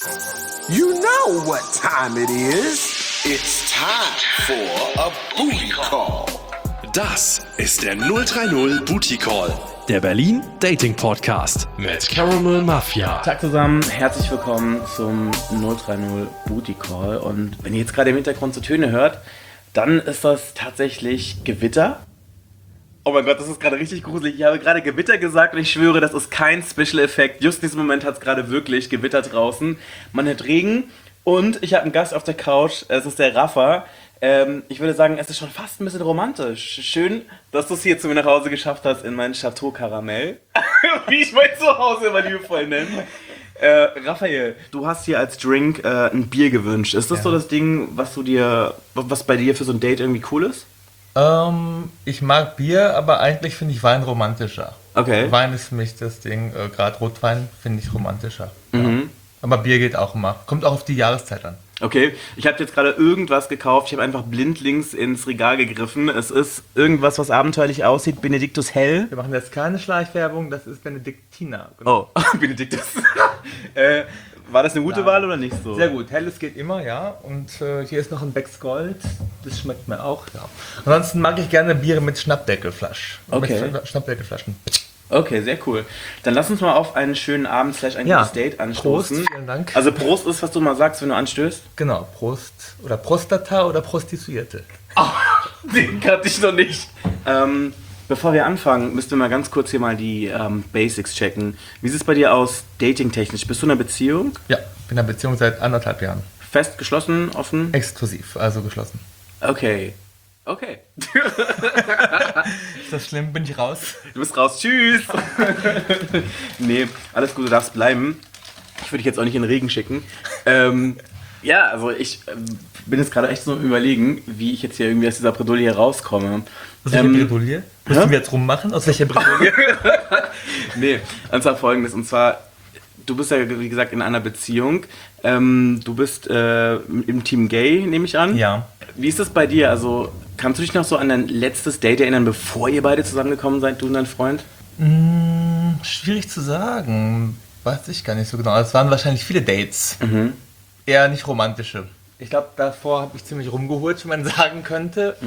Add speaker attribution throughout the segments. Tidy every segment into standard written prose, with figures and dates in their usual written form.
Speaker 1: You know what time it is. It's time for a booty call.
Speaker 2: Das ist der 030 Booty Call, der Berlin Dating Podcast mit Caramel Mafia.
Speaker 3: Tag zusammen, herzlich willkommen zum 030 Booty Call. Und wenn ihr jetzt gerade im Hintergrund so Töne hört, dann ist das tatsächlich Gewitter. Oh mein Gott, das ist gerade richtig gruselig. Ich habe gerade Gewitter gesagt und ich schwöre, das ist kein Special-Effekt. Just in diesem Moment hat es gerade wirklich gewittert draußen. Man hört Regen und ich habe einen Gast auf der Couch. Es ist der Rafa. Ich würde sagen, es ist schon fast ein bisschen romantisch. Schön, dass du es hier zu mir nach Hause geschafft hast in mein Chateau Karamell. Wie ich mein Zuhause immer liebevoll nenne. Raphael, du hast hier als Drink ein Bier gewünscht. Ist das so das Ding, was bei dir für so ein Date irgendwie cool ist?
Speaker 4: Ich mag Bier, aber eigentlich finde ich Wein romantischer.
Speaker 3: Okay.
Speaker 4: Wein ist für mich das Ding, gerade Rotwein finde ich romantischer.
Speaker 3: Mhm.
Speaker 4: Ja. Aber Bier geht auch immer. Kommt auch auf die Jahreszeit an.
Speaker 3: Okay, ich habe jetzt gerade irgendwas gekauft. Ich habe einfach blindlings ins Regal gegriffen. Es ist irgendwas, was abenteuerlich aussieht. Benedictus Hell.
Speaker 4: Wir machen jetzt keine Schleichwerbung, das ist Benediktiner. Genau.
Speaker 3: Oh, Benedictus. War das eine gute Wahl oder nicht so?
Speaker 4: Sehr gut, Helles geht immer, ja. Und hier ist noch ein Becks Gold. Das schmeckt mir auch, ja. Ansonsten mag ich gerne Biere mit Schnappdeckelflaschen.
Speaker 3: Okay.
Speaker 4: Mit Schnappdeckelflaschen.
Speaker 3: Okay, sehr cool. Dann lass uns mal auf einen schönen Abend / ein gutes Date anstoßen.
Speaker 4: Prost, vielen Dank.
Speaker 3: Also Prost ist, was du mal sagst, wenn du anstößt?
Speaker 4: Genau, Prost. Oder Prostata oder Prostituierte.
Speaker 3: Den kannte ich noch nicht. Bevor wir anfangen, müssten wir mal ganz kurz hier mal die Basics checken. Wie sieht es bei dir aus, datingtechnisch? Bist du in einer Beziehung?
Speaker 4: Ja, bin in einer Beziehung seit 1,5 Jahren.
Speaker 3: Fest, geschlossen, offen?
Speaker 4: Exklusiv, also geschlossen.
Speaker 3: Okay.
Speaker 4: Ist das schlimm? Bin ich raus?
Speaker 3: Du bist raus, tschüss! Nee, alles gut, du darfst bleiben. Ich würde dich jetzt auch nicht in den Regen schicken. Ja, also ich bin jetzt gerade echt so am Überlegen, wie ich jetzt hier irgendwie aus dieser Bredouille hier rauskomme.
Speaker 4: Aus welcher Bredouille? Müssen wir jetzt rummachen? Aus welcher Bredouille?
Speaker 3: Nee, und zwar folgendes, und zwar, du bist ja, wie gesagt, in einer Beziehung. Du bist im Team Gay, nehme ich an.
Speaker 4: Ja.
Speaker 3: Wie ist das bei dir? Also, kannst du dich noch so an dein letztes Date erinnern, bevor ihr beide zusammengekommen seid, du und dein Freund?
Speaker 4: Schwierig zu sagen. Weiß ich gar nicht so genau. Es waren wahrscheinlich viele Dates.
Speaker 3: Mhm.
Speaker 4: Eher nicht romantische. Ich glaube, davor habe ich ziemlich rumgeholt, wie man sagen könnte.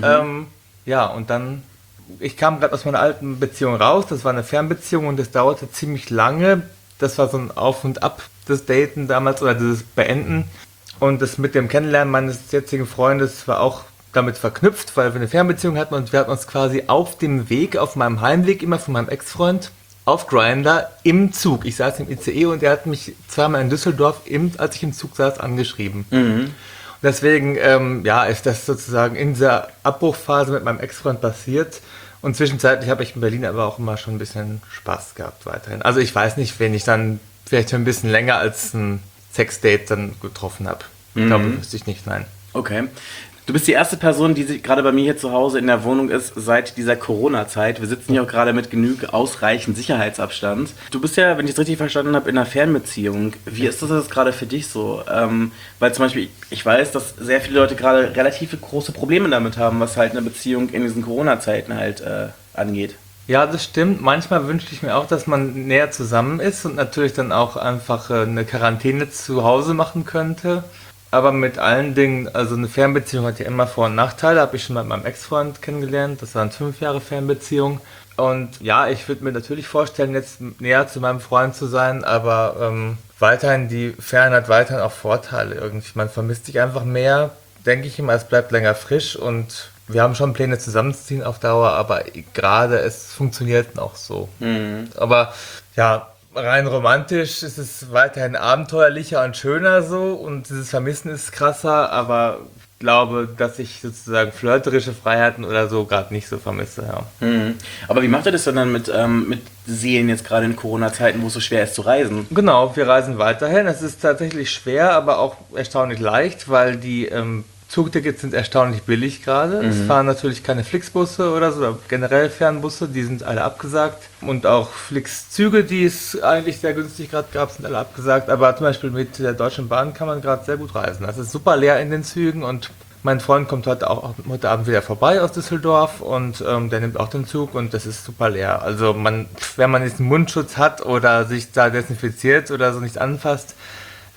Speaker 4: Ja, und dann... Ich kam gerade aus meiner alten Beziehung raus. Das war eine Fernbeziehung und das dauerte ziemlich lange. Das war so ein Auf und Ab des Daten damals oder dieses Beenden. Und das mit dem Kennenlernen meines jetzigen Freundes war auch damit verknüpft, weil wir eine Fernbeziehung hatten und wir hatten uns quasi auf dem Weg, auf meinem Heimweg immer von meinem Ex-Freund auf Grindr im Zug. Ich saß im ICE und er hat mich zweimal in Düsseldorf, als ich im Zug saß, angeschrieben. Mhm. Und deswegen ist das sozusagen in dieser Abbruchphase mit meinem Ex-Freund passiert. Und zwischenzeitlich habe ich in Berlin aber auch immer schon ein bisschen Spaß gehabt weiterhin. Also ich weiß nicht, wen ich dann vielleicht ein bisschen länger als ein Sexdate dann getroffen habe. Ich glaube, wüsste ich nicht, nein.
Speaker 3: Okay. Du bist die erste Person, die gerade bei mir hier zu Hause in der Wohnung ist, seit dieser Corona-Zeit. Wir sitzen hier auch gerade mit genug ausreichend Sicherheitsabstand. Du bist ja, wenn ich es richtig verstanden habe, in einer Fernbeziehung. Wie ist das jetzt gerade für dich so? Weil zum Beispiel, ich weiß, dass sehr viele Leute gerade relativ große Probleme damit haben, was halt eine Beziehung in diesen Corona-Zeiten halt angeht.
Speaker 4: Ja, das stimmt. Manchmal wünschte ich mir auch, dass man näher zusammen ist und natürlich dann auch einfach eine Quarantäne zu Hause machen könnte. Aber mit allen Dingen, also eine Fernbeziehung hat ja immer Vor- und Nachteile. Habe ich schon mit meinem Ex-Freund kennengelernt. Das waren 5 Jahre Fernbeziehung. Und ja, ich würde mir natürlich vorstellen, jetzt näher zu meinem Freund zu sein, aber weiterhin, die Ferne hat weiterhin auch Vorteile irgendwie. Man vermisst sich einfach mehr, denke ich immer, es bleibt länger frisch und wir haben schon Pläne zusammenzuziehen auf Dauer, aber gerade es funktioniert noch so. Mhm. Aber ja, rein romantisch ist es weiterhin abenteuerlicher und schöner so und dieses Vermissen ist krasser, aber ich glaube, dass ich sozusagen flirterische Freiheiten oder so gerade nicht so vermisse. Ja.
Speaker 3: Mhm. Aber wie macht ihr das denn dann mit Seelen jetzt gerade in Corona-Zeiten, wo es so schwer ist zu reisen?
Speaker 4: Genau, wir reisen weiterhin. Es ist tatsächlich schwer, aber auch erstaunlich leicht, weil die Zugtickets sind erstaunlich billig gerade. Es fahren natürlich keine Flixbusse oder so, oder generell Fernbusse, die sind alle abgesagt. Und auch Flixzüge, die es eigentlich sehr günstig gerade gab, sind alle abgesagt. Aber zum Beispiel mit der Deutschen Bahn kann man gerade sehr gut reisen. Das ist super leer in den Zügen und mein Freund kommt heute Abend wieder vorbei aus Düsseldorf und der nimmt auch den Zug und das ist super leer. Also wenn man jetzt einen Mundschutz hat oder sich da desinfiziert oder so nicht anfasst,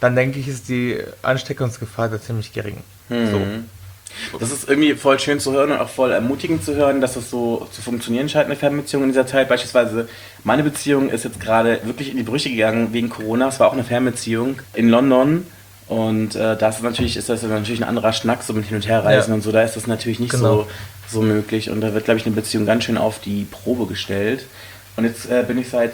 Speaker 4: dann denke ich, ist die Ansteckungsgefahr da ziemlich gering. So.
Speaker 3: Das ist irgendwie voll schön zu hören und auch voll ermutigend zu hören, dass es so zu funktionieren scheint, eine Fernbeziehung in dieser Zeit. Beispielsweise meine Beziehung ist jetzt gerade wirklich in die Brüche gegangen wegen Corona. Es war auch eine Fernbeziehung in London und das ist natürlich ein anderer Schnack, so mit Hin- und Herreisen und so. Da ist das natürlich nicht so möglich und da wird, glaube ich, eine Beziehung ganz schön auf die Probe gestellt. Und jetzt bin ich seit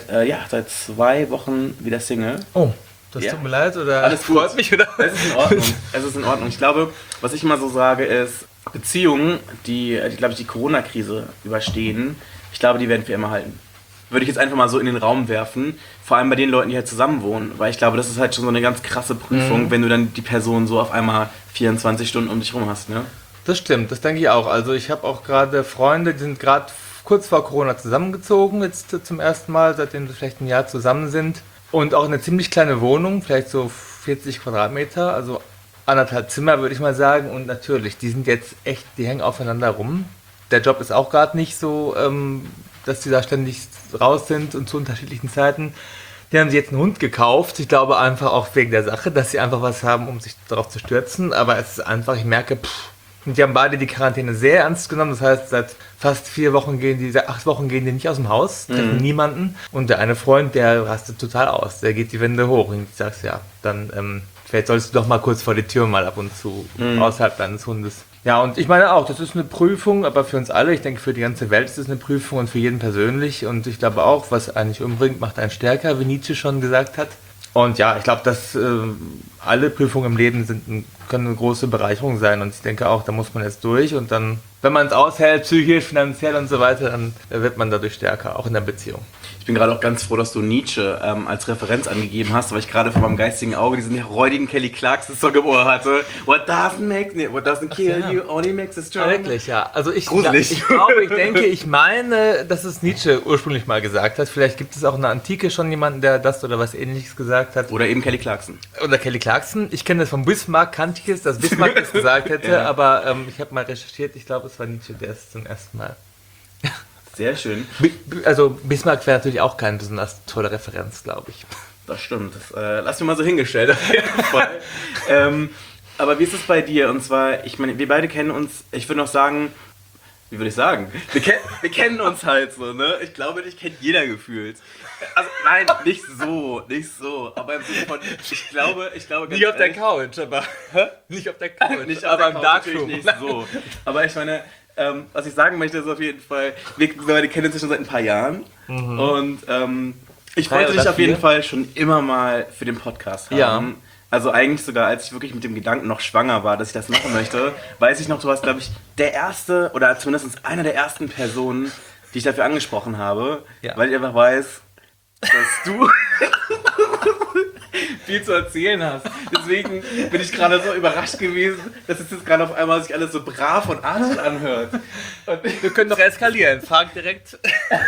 Speaker 3: 2 Wochen wieder Single.
Speaker 4: Oh. Das tut mir leid, oder?
Speaker 3: Alles gut.
Speaker 4: Freut mich, oder?
Speaker 3: Es ist in Ordnung. Es ist in Ordnung. Ich glaube, was ich immer so sage, ist, Beziehungen, die glaube ich, die Corona-Krise überstehen, ich glaube, die werden für immer halten. Würde ich jetzt einfach mal so in den Raum werfen. Vor allem bei den Leuten, die halt zusammen wohnen. Weil ich glaube, das ist halt schon so eine ganz krasse Prüfung, wenn du dann die Person so auf einmal 24 Stunden um dich rum hast, ne?
Speaker 4: Das stimmt, das denke ich auch. Also ich habe auch gerade Freunde, die sind gerade kurz vor Corona zusammengezogen, jetzt zum ersten Mal, seitdem sie vielleicht ein Jahr zusammen sind. Und auch eine ziemlich kleine Wohnung, vielleicht so 40 Quadratmeter, also 1,5 Zimmer, würde ich mal sagen. Und natürlich, die sind jetzt echt, die hängen aufeinander rum. Der Job ist auch gerade nicht so, dass die da ständig raus sind und zu unterschiedlichen Zeiten. Die haben sich jetzt einen Hund gekauft. Ich glaube einfach auch wegen der Sache, dass sie einfach was haben, um sich darauf zu stürzen. Aber es ist einfach, ich merke, die haben beide die Quarantäne sehr ernst genommen. Das heißt, seit fast 8 Wochen gehen die nicht aus dem Haus, treffen niemanden. Und der eine Freund, der rastet total aus. Der geht die Wände hoch. Und ich sag's ja, dann vielleicht solltest du doch mal kurz vor die Tür mal ab und zu außerhalb deines Hundes. Ja, und ich meine auch, das ist eine Prüfung, aber für uns alle, ich denke für die ganze Welt ist es eine Prüfung und für jeden persönlich. Und ich glaube auch, was eigentlich umbringt, macht einen stärker, wie Nietzsche schon gesagt hat. Und ja, ich glaube, dass alle Prüfungen im Leben können eine große Bereicherung sein. Und ich denke auch, da muss man jetzt durch. Und dann, wenn man es aushält, psychisch, finanziell und so weiter, dann wird man dadurch stärker, auch in der Beziehung.
Speaker 3: Ich bin gerade auch ganz froh, dass du Nietzsche als Referenz angegeben hast, weil ich gerade vor meinem geistigen Auge diesen räudigen Kelly Clarkson-Song im Ohr hatte. What doesn't kill you, only makes us stronger.
Speaker 4: Wirklich, ja. Also ich
Speaker 3: Gruselig.
Speaker 4: ich meine, dass es Nietzsche ursprünglich mal gesagt hat. Vielleicht gibt es auch in der Antike schon jemanden, der das oder was Ähnliches gesagt hat.
Speaker 3: Oder eben Kelly Clarkson.
Speaker 4: Oder Kelly Clarkson. Ich kenne das von Bismarck, kannte ich es, dass Bismarck das gesagt hätte,
Speaker 3: Ja.
Speaker 4: aber ich habe mal recherchiert, ich glaube, es war Nietzsche, der es zum ersten Mal.
Speaker 3: Sehr schön.
Speaker 4: Also Bismarck wäre natürlich auch keine besonders tolle Referenz, glaube ich.
Speaker 3: Das stimmt. Das lass mir mal so hingestellt auf jeden Fall. Aber wie ist es bei dir? Und zwar, ich meine, wir beide kennen uns, ich würde noch sagen, wie würde ich sagen? Wir kennen uns halt so, ne? Ich glaube, dich kennt jeder gefühlt. Also nein, nicht so. Aber im Sinne von, ich glaube ganz
Speaker 4: Nicht auf der
Speaker 3: ehrlich,
Speaker 4: Couch, aber... Nicht auf der Couch,
Speaker 3: nicht auf
Speaker 4: aber
Speaker 3: der
Speaker 4: im
Speaker 3: Couch
Speaker 4: Darkroom.
Speaker 3: natürlich nicht so. Aber ich meine, was ich sagen möchte, ist auf jeden Fall, wir beide kennen uns ja schon seit ein paar Jahren. Und ich wollte dich auf jeden Fall schon immer mal für den Podcast haben.
Speaker 4: Ja.
Speaker 3: Also eigentlich sogar, als ich wirklich mit dem Gedanken noch schwanger war, dass ich das machen möchte, weiß ich noch, du warst, glaube ich, der erste oder zumindest einer der ersten Personen, die ich dafür angesprochen habe, weil ich einfach weiß, dass du viel zu erzählen hast. Deswegen bin ich gerade so überrascht gewesen, dass es jetzt gerade auf einmal sich alles so brav und artig anhört. Und
Speaker 4: Wir können doch eskalieren. Frag direkt.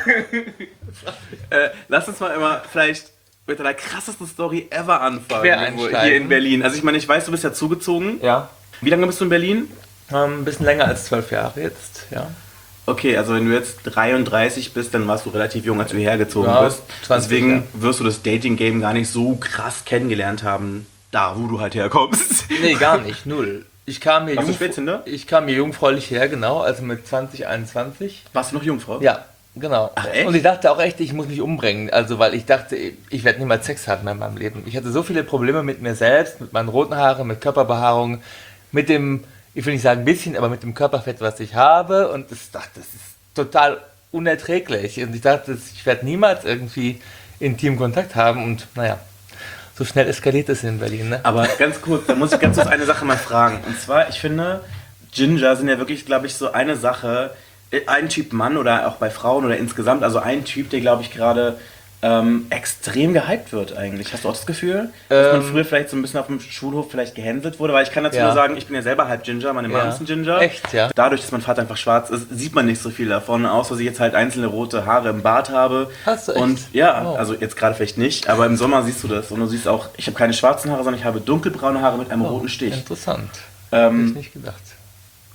Speaker 3: lass uns mal immer vielleicht mit deiner krassesten Story ever anfangen.
Speaker 4: Quer
Speaker 3: irgendwo
Speaker 4: einsteigen.
Speaker 3: hier in Berlin. Also ich meine, ich weiß, du bist ja zugezogen.
Speaker 4: Ja.
Speaker 3: Wie lange bist du in Berlin?
Speaker 4: Ein bisschen länger als 12 Jahre jetzt, ja.
Speaker 3: Okay, also wenn du jetzt 33 bist, dann warst du relativ jung, als du hierher gezogen
Speaker 4: Ja,
Speaker 3: bist.
Speaker 4: 20,
Speaker 3: Deswegen
Speaker 4: ja.
Speaker 3: wirst du das Dating-Game gar nicht so krass kennengelernt haben, da wo du halt herkommst.
Speaker 4: Nee, gar nicht, null. Ich kam hier,
Speaker 3: Warst du Spätzünder?
Speaker 4: ich kam hier jungfräulich her, genau, also mit 20, 21.
Speaker 3: Warst du noch Jungfrau?
Speaker 4: Ja, genau.
Speaker 3: Ach, echt?
Speaker 4: Und ich dachte auch echt, ich muss mich umbringen. Also, weil ich dachte, ich werde niemals Sex haben in meinem Leben. Ich hatte so viele Probleme mit mir selbst, mit meinen roten Haaren, mit Körperbehaarung, mit dem, ich will nicht sagen ein bisschen, aber mit dem Körperfett, was ich habe. Und ich dachte, das ist total unerträglich. Und ich dachte, ich werde niemals irgendwie intimen Kontakt haben. Und naja, so schnell eskaliert es in Berlin, ne?
Speaker 3: Aber ganz kurz, da muss ich ganz kurz eine Sache mal fragen. Und zwar, ich finde, Ginger sind ja wirklich, glaube ich, so eine Sache, ein Typ Mann oder auch bei Frauen oder insgesamt, also ein Typ, der, glaube ich, gerade extrem gehypt wird eigentlich. Hast du auch das Gefühl, dass man früher vielleicht so ein bisschen auf dem Schulhof vielleicht gehänselt wurde? Weil ich kann dazu nur sagen, ich bin ja selber halb Ginger, meine Mom ist ein Ginger.
Speaker 4: Echt, ja?
Speaker 3: Dadurch, dass mein Vater einfach schwarz ist, sieht man nicht so viel davon, außer dass ich jetzt halt einzelne rote Haare im Bart habe.
Speaker 4: Hast du echt?
Speaker 3: Und ja,
Speaker 4: Oh.
Speaker 3: also jetzt gerade vielleicht nicht, aber im Sommer siehst du das. Und du siehst auch, ich habe keine schwarzen Haare, sondern ich habe dunkelbraune Haare mit einem roten Stich.
Speaker 4: Interessant. Hätte ich nicht gedacht.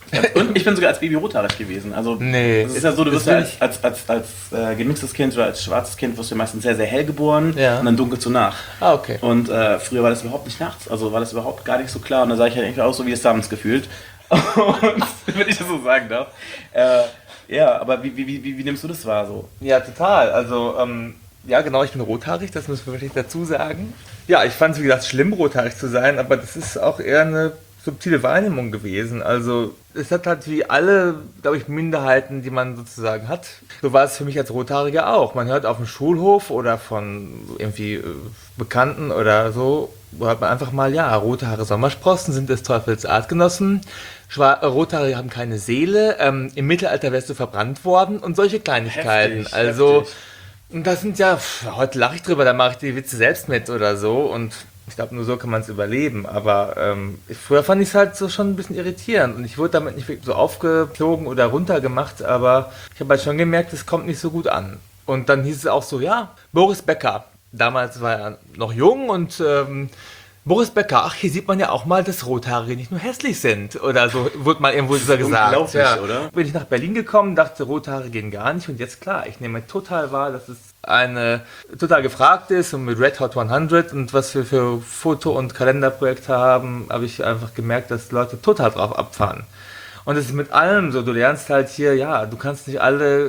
Speaker 3: Und ich bin sogar als Baby rothaarig gewesen. Also
Speaker 4: Nee.
Speaker 3: es ist ja so, du wirst
Speaker 4: Das
Speaker 3: ja
Speaker 4: will
Speaker 3: als gemixtes Kind oder als schwarzes Kind wirst du meistens sehr, sehr hell geboren
Speaker 4: Ja.
Speaker 3: und dann dunkel zu nach.
Speaker 4: Ah, okay.
Speaker 3: Und früher war das überhaupt nicht nachts, also war das überhaupt gar nicht so klar. Und da sah ich halt irgendwie aus so wie es abends gefühlt. Und wenn ich das so sagen darf. Ja, aber wie nimmst du das wahr so?
Speaker 4: Ja, total. Also, ja, genau, ich bin rothaarig, das müssen wir wirklich dazu sagen. Ja, ich fand es, wie gesagt, schlimm, rothaarig zu sein, aber das ist auch eher eine subtile Wahrnehmung gewesen. Also, es hat halt wie alle, glaube ich, Minderheiten, die man sozusagen hat. So war es für mich als Rothaariger auch. Man hört auf dem Schulhof oder von irgendwie Bekannten oder so, hört man einfach mal, ja, rote Haare Sommersprossen sind des Teufels Artgenossen. Rothaarige haben keine Seele. Im Mittelalter wärst du verbrannt worden und solche Kleinigkeiten.
Speaker 3: Heftig,
Speaker 4: also,
Speaker 3: heftig.
Speaker 4: und das sind ja, heute lache ich drüber, da mache ich die Witze selbst mit oder so und ich glaube, nur so kann man es überleben. Aber früher fand ich es halt so schon ein bisschen irritierend und ich wurde damit nicht wirklich so aufgeflogen oder runtergemacht, aber ich habe halt schon gemerkt, es kommt nicht so gut an. Und dann hieß es auch so, ja, Boris Becker. Damals war er noch jung und Boris Becker, ach, hier sieht man ja auch mal, dass Rothaarige nicht nur hässlich sind. Oder so wurde mal irgendwo so gesagt.
Speaker 3: Unglaublich,
Speaker 4: Ja.
Speaker 3: oder?
Speaker 4: Bin ich nach Berlin gekommen, dachte, Rothaare gehen gar nicht. Und jetzt klar, ich nehme total wahr, dass es eine total gefragt ist und mit Red Hot 100 und was wir für Foto- und Kalenderprojekte haben, habe ich einfach gemerkt, dass Leute total drauf abfahren. Und es ist mit allem so, du lernst halt hier, ja, du kannst nicht alle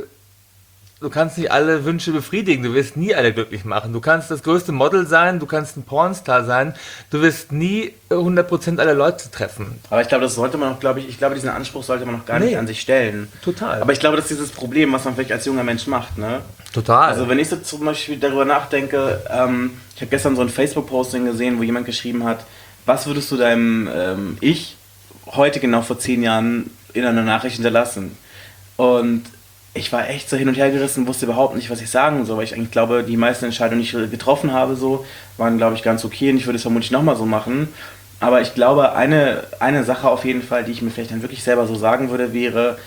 Speaker 4: Wünsche befriedigen, du wirst nie alle glücklich machen. Du kannst das größte Model sein, du kannst ein Pornstar sein, du wirst nie 100% aller Leute treffen.
Speaker 3: Aber ich glaube, das sollte man noch, ich glaube, diesen Anspruch sollte man noch gar nicht an sich stellen.
Speaker 4: Total.
Speaker 3: Aber ich glaube, das ist dieses Problem, was man vielleicht als junger Mensch macht, ne?
Speaker 4: Total.
Speaker 3: Also wenn ich so zum Beispiel darüber nachdenke, ich habe gestern so ein Facebook-Posting gesehen, wo jemand geschrieben hat, was würdest du deinem Ich heute genau vor 10 Jahren in einer Nachricht hinterlassen? Und ich war echt so hin und her gerissen, wusste überhaupt nicht, was ich sagen soll, weil ich eigentlich glaube, die meisten Entscheidungen, die ich getroffen habe, so, waren, glaube ich, ganz okay und ich würde es vermutlich nochmal so machen. Aber ich glaube, eine Sache auf jeden Fall, die ich mir vielleicht dann wirklich selber so sagen würde, wäre,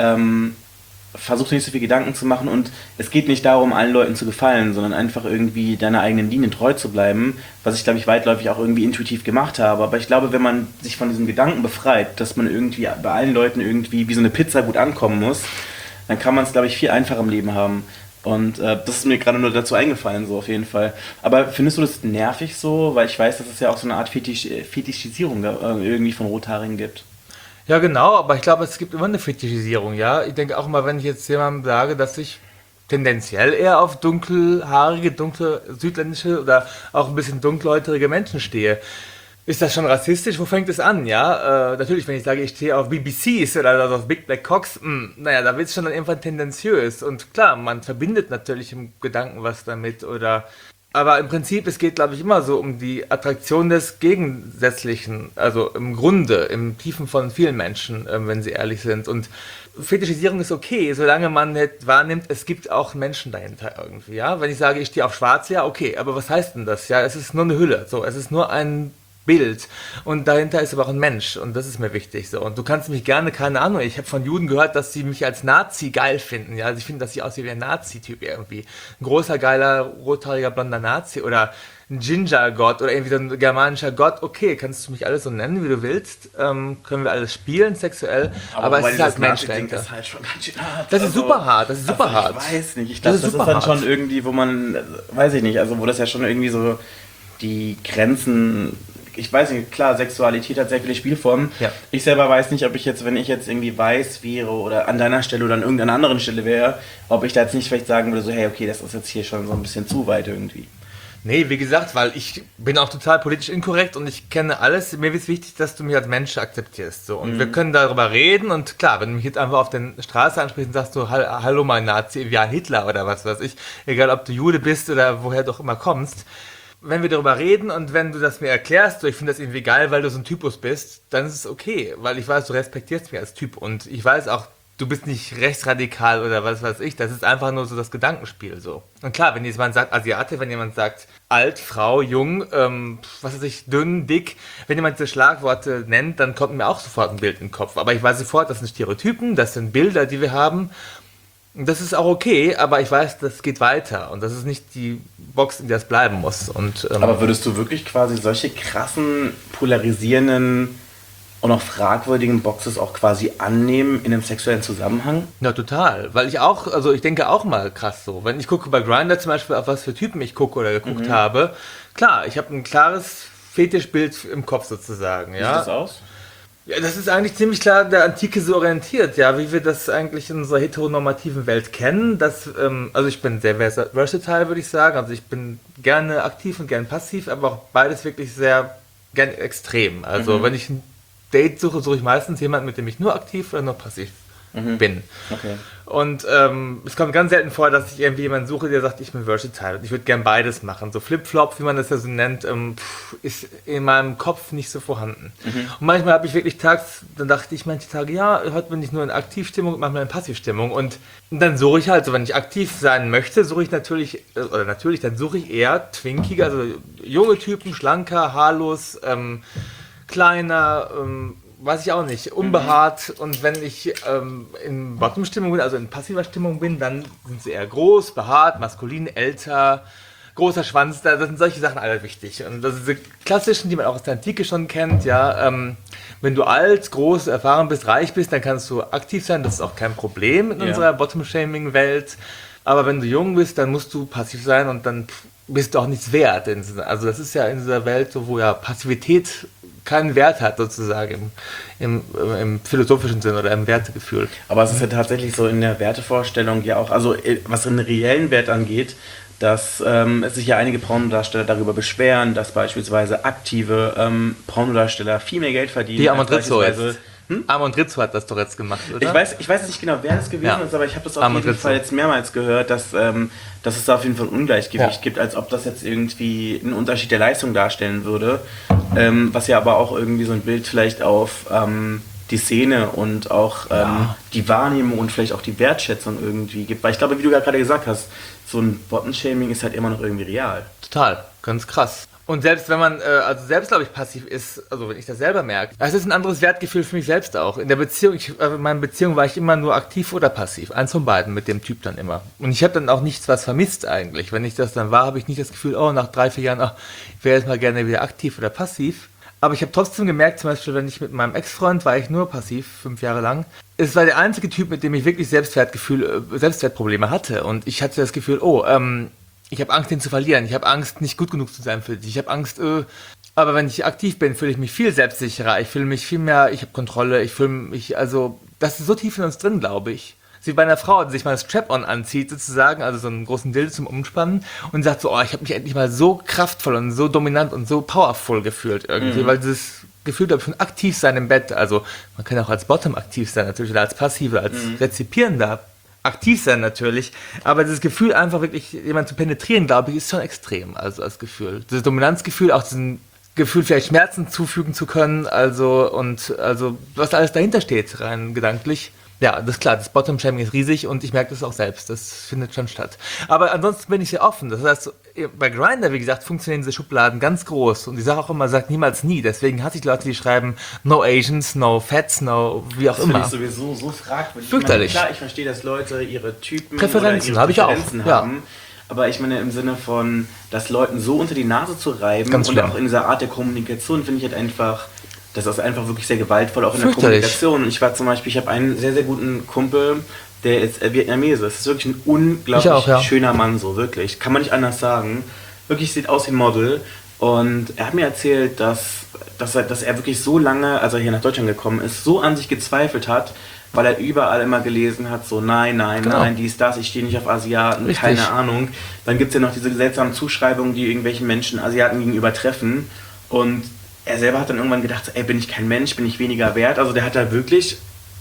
Speaker 3: versuch dir nicht so viel Gedanken zu machen und es geht nicht darum, allen Leuten zu gefallen, sondern einfach irgendwie deiner eigenen Linie treu zu bleiben, was ich, glaube ich, weitläufig auch irgendwie intuitiv gemacht habe. Aber ich glaube, wenn man sich von diesem Gedanken befreit, dass man irgendwie bei allen Leuten irgendwie wie so eine Pizza gut ankommen muss, dann kann man es, glaube ich, viel einfacher im Leben haben. Und das ist mir gerade nur dazu eingefallen, so auf jeden Fall. Aber findest du das nervig so? Weil ich weiß, dass es ja auch so eine Art Fetischisierung da, irgendwie von Rothaarigen gibt.
Speaker 4: Ja, genau, aber ich glaube, es gibt immer eine Fetischisierung, ja. Ich denke auch mal, wenn ich jetzt jemandem sage, dass ich tendenziell eher auf dunkelhaarige, dunkle südländische oder auch ein bisschen dunkelhäutige Menschen stehe. Ist das schon rassistisch? Wo fängt es an, ja? Natürlich, wenn ich sage, ich stehe auf BBCs oder also auf Big Black Cocks, naja, da wird es schon dann irgendwann tendenziös. Und klar, man verbindet natürlich im Gedanken was damit oder... Aber im Prinzip, es geht, glaube ich, immer so um die Attraktion des Gegensätzlichen, also im Grunde, im Tiefen von vielen Menschen, wenn sie ehrlich sind. Und Fetischisierung ist okay, solange man nicht wahrnimmt, es gibt auch Menschen dahinter irgendwie, ja? Wenn ich sage, ich stehe auf Schwarz, ja, okay, aber was heißt denn das? Ja, es ist nur eine Hülle, so, es ist nur ein Bild und dahinter ist aber auch ein Mensch und das ist mir wichtig so und du kannst mich gerne, keine Ahnung, ich habe von Juden gehört, dass sie mich als Nazi geil finden, ja, also ich finde, dass ich aussehe wie ein Nazi-Typ irgendwie, ein großer, geiler, rothaariger, blonder Nazi oder ein Ginger-Gott oder irgendwie so ein germanischer Gott, okay, kannst du mich alles so nennen, wie du willst, können wir alles spielen, sexuell, aber es ist halt Mensch dahinter.
Speaker 3: Das ist halt schon ganz schön hart.
Speaker 4: Das ist super hart, das ist super hart.
Speaker 3: Ich weiß nicht, ich glaube, das ist dann
Speaker 4: hart.
Speaker 3: schon irgendwie, wo man, weiß ich nicht, also wo das ja schon irgendwie so die Grenzen... Ich weiß nicht, klar, Sexualität hat sehr viele Spielformen.
Speaker 4: Ja.
Speaker 3: Ich selber weiß nicht, ob ich jetzt, wenn ich jetzt irgendwie weiß wäre oder an deiner Stelle oder an irgendeiner anderen Stelle wäre, ob ich da jetzt nicht vielleicht sagen würde, so, hey, okay, das ist jetzt hier schon so ein bisschen zu weit irgendwie.
Speaker 4: Nee, wie gesagt, weil ich bin auch total politisch inkorrekt und ich kenne alles. Mir ist wichtig, dass du mich als Mensch akzeptierst. So. Und wir können darüber reden und klar, wenn du mich jetzt einfach auf der Straße ansprichst und sagst du, hallo mein Nazi, wie ein Hitler oder was weiß ich, egal ob du Jude bist oder woher du auch immer kommst, wenn wir darüber reden und wenn du das mir erklärst, so ich finde das irgendwie geil, weil du so ein Typus bist, dann ist es okay, weil ich weiß, du respektierst mich als Typ und ich weiß auch, du bist nicht rechtsradikal oder was weiß ich, das ist einfach nur so das Gedankenspiel so. Und klar, wenn jemand sagt Asiate, wenn jemand sagt alt, Frau, jung, was weiß ich, dünn, dick, wenn jemand diese Schlagworte nennt, dann kommt mir auch sofort ein Bild in den Kopf. Aber ich weiß sofort, das sind Stereotypen, das sind Bilder, die wir haben. Das ist auch okay, aber ich weiß, das geht weiter und das ist nicht die Box, in der es bleiben muss. Und,
Speaker 3: aber würdest du wirklich quasi solche krassen, polarisierenden und auch fragwürdigen Boxes auch quasi annehmen in einem sexuellen Zusammenhang?
Speaker 4: Ja, total. Weil ich denke auch mal krass so. Wenn ich gucke bei Grindr zum Beispiel, auf was für Typen ich gucke oder geguckt habe, klar, ich habe ein klares Fetischbild im Kopf sozusagen.
Speaker 3: Wie sieht das aus?
Speaker 4: Ja, das ist eigentlich ziemlich klar der Antike so orientiert, ja, wie wir das eigentlich in unserer heteronormativen Welt kennen. Also ich bin sehr versatile, würde ich sagen. Also ich bin gerne aktiv und gerne passiv, aber auch beides wirklich sehr gerne extrem. Also wenn ich ein Date suche, suche ich meistens jemanden, mit dem ich nur aktiv oder nur passiv bin.
Speaker 3: Okay.
Speaker 4: Und es kommt ganz selten vor, dass ich irgendwie jemanden suche, der sagt, ich bin versatile und ich würde gern beides machen. So Flip-Flop, wie man das ja so nennt, ist in meinem Kopf nicht so vorhanden. Und manchmal habe ich wirklich dann dachte ich manche Tage, ja, heute bin ich nur in Aktivstimmung und manchmal in Passivstimmung. Und dann suche ich halt, so wenn ich aktiv sein möchte, suche ich dann suche ich eher twinkige, also junge Typen, schlanker, haarlos, kleiner, weiß ich auch nicht, unbehaart, und wenn ich in Bottom-Stimmung bin, also in passiver Stimmung bin, dann sind sie eher groß, behaart, maskulin, älter, großer Schwanz, das sind solche Sachen alle wichtig. Und das sind die klassischen, die man auch aus der Antike schon kennt, ja, wenn du alt, groß, erfahren bist, reich bist, dann kannst du aktiv sein, das ist auch kein Problem in unserer Bottom-Shaming-Welt, aber wenn du jung bist, dann musst du passiv sein und dann bist du auch nichts wert. Also das ist ja in dieser Welt so, wo ja Passivität keinen Wert hat, sozusagen, im philosophischen Sinn oder im Wertegefühl.
Speaker 3: Aber es ist ja tatsächlich so in der Wertevorstellung ja auch, also was den reellen Wert angeht, dass es sich ja einige Pornodarsteller darüber beschweren, dass beispielsweise aktive Pornodarsteller viel mehr Geld verdienen.
Speaker 4: Die Amon Rizzo jetzt. Amon Rizzo hat das doch jetzt gemacht, oder?
Speaker 3: Ich weiß nicht genau, wer das gewesen ist, aber ich habe das auf jeden Fall jetzt mehrmals gehört, dass es da auf jeden Fall ein Ungleichgewicht gibt, als ob das jetzt irgendwie einen Unterschied der Leistung darstellen würde, was ja aber auch irgendwie so ein Bild vielleicht auf die Szene und auch die Wahrnehmung und vielleicht auch die Wertschätzung irgendwie gibt. Weil ich glaube, wie du gerade gesagt hast, so ein Bottom-Shaming ist halt immer noch irgendwie real.
Speaker 4: Total, ganz krass. Und selbst wenn man, glaube ich, passiv ist, also wenn ich das selber merke, es ist ein anderes Wertgefühl für mich selbst auch. In der Beziehung, in meinen Beziehungen war ich immer nur aktiv oder passiv. Eins von beiden, mit dem Typ dann immer. Und ich habe dann auch nichts was vermisst eigentlich. Wenn ich das dann war, habe ich nicht das Gefühl, oh, nach 3-4 Jahren, ich wäre jetzt mal gerne wieder aktiv oder passiv. Aber ich habe trotzdem gemerkt, zum Beispiel, wenn ich mit meinem Ex-Freund war ich nur passiv, 5 Jahre lang. Es war der einzige Typ, mit dem ich wirklich Selbstwertprobleme hatte. Und ich hatte das Gefühl, ich habe Angst, ihn zu verlieren. Ich habe Angst, nicht gut genug zu sein für dich. Ich habe Angst, aber wenn ich aktiv bin, fühle ich mich viel selbstsicherer. Ich fühle mich viel mehr, ich habe Kontrolle. Ich fühle mich, also, das ist so tief in uns drin, glaube ich. Wie bei einer Frau, die sich mal das Strap-on anzieht, sozusagen, also so einen großen Dildo zum Umspannen und sagt so, ich habe mich endlich mal so kraftvoll und so dominant und so powerful gefühlt irgendwie, weil dieses Gefühl, glaube ich, von aktiv sein im Bett, also man kann auch als Bottom aktiv sein natürlich oder als Passive, als Rezipierender aktiv sein natürlich, aber dieses Gefühl, einfach wirklich jemanden zu penetrieren, glaube ich, ist schon extrem, also als Gefühl. Dieses Dominanzgefühl, auch diesen Gefühl, vielleicht Schmerzen zufügen zu können, also was alles dahinter steht, rein gedanklich. Ja, das ist klar, das Bottom-Shaming ist riesig und ich merke das auch selbst, das findet schon statt. Aber ansonsten bin ich sehr offen, das heißt, bei Grindr, wie gesagt, funktionieren diese Schubladen ganz groß und die Sache auch immer, sagt niemals nie, deswegen hasse ich Leute, die schreiben, no Asians, no Fats, no wie auch immer.
Speaker 3: Das finde ich sowieso so fragwürdig.
Speaker 4: Fürchterlich.
Speaker 3: Klar, ich verstehe, dass Leute ihre Typen
Speaker 4: Präferenzen,
Speaker 3: oder ihre
Speaker 4: Präferenzen
Speaker 3: haben,
Speaker 4: auch. Ja.
Speaker 3: aber ich meine im Sinne von, das Leuten so unter die Nase zu reiben
Speaker 4: ganz
Speaker 3: und
Speaker 4: schlimm.
Speaker 3: auch in dieser Art der Kommunikation finde ich halt einfach, das ist einfach wirklich sehr gewaltvoll, auch in der Kommunikation. Und ich habe einen sehr, sehr guten Kumpel, der ist Vietnamese. Das ist wirklich ein unglaublich schöner Mann, so wirklich. Kann man nicht anders sagen. Wirklich sieht aus wie ein Model. Und er hat mir erzählt, dass er wirklich so lange, als er hier nach Deutschland gekommen ist, so an sich gezweifelt hat, weil er überall immer gelesen hat, so nein, dies, das, ich stehe nicht auf Asiaten, keine Ahnung. Dann gibt es ja noch diese seltsamen Zuschreibungen, die irgendwelchen Menschen Asiaten gegenüber treffen. Und er selber hat dann irgendwann gedacht, bin ich kein Mensch, bin ich weniger wert? Also der hat da wirklich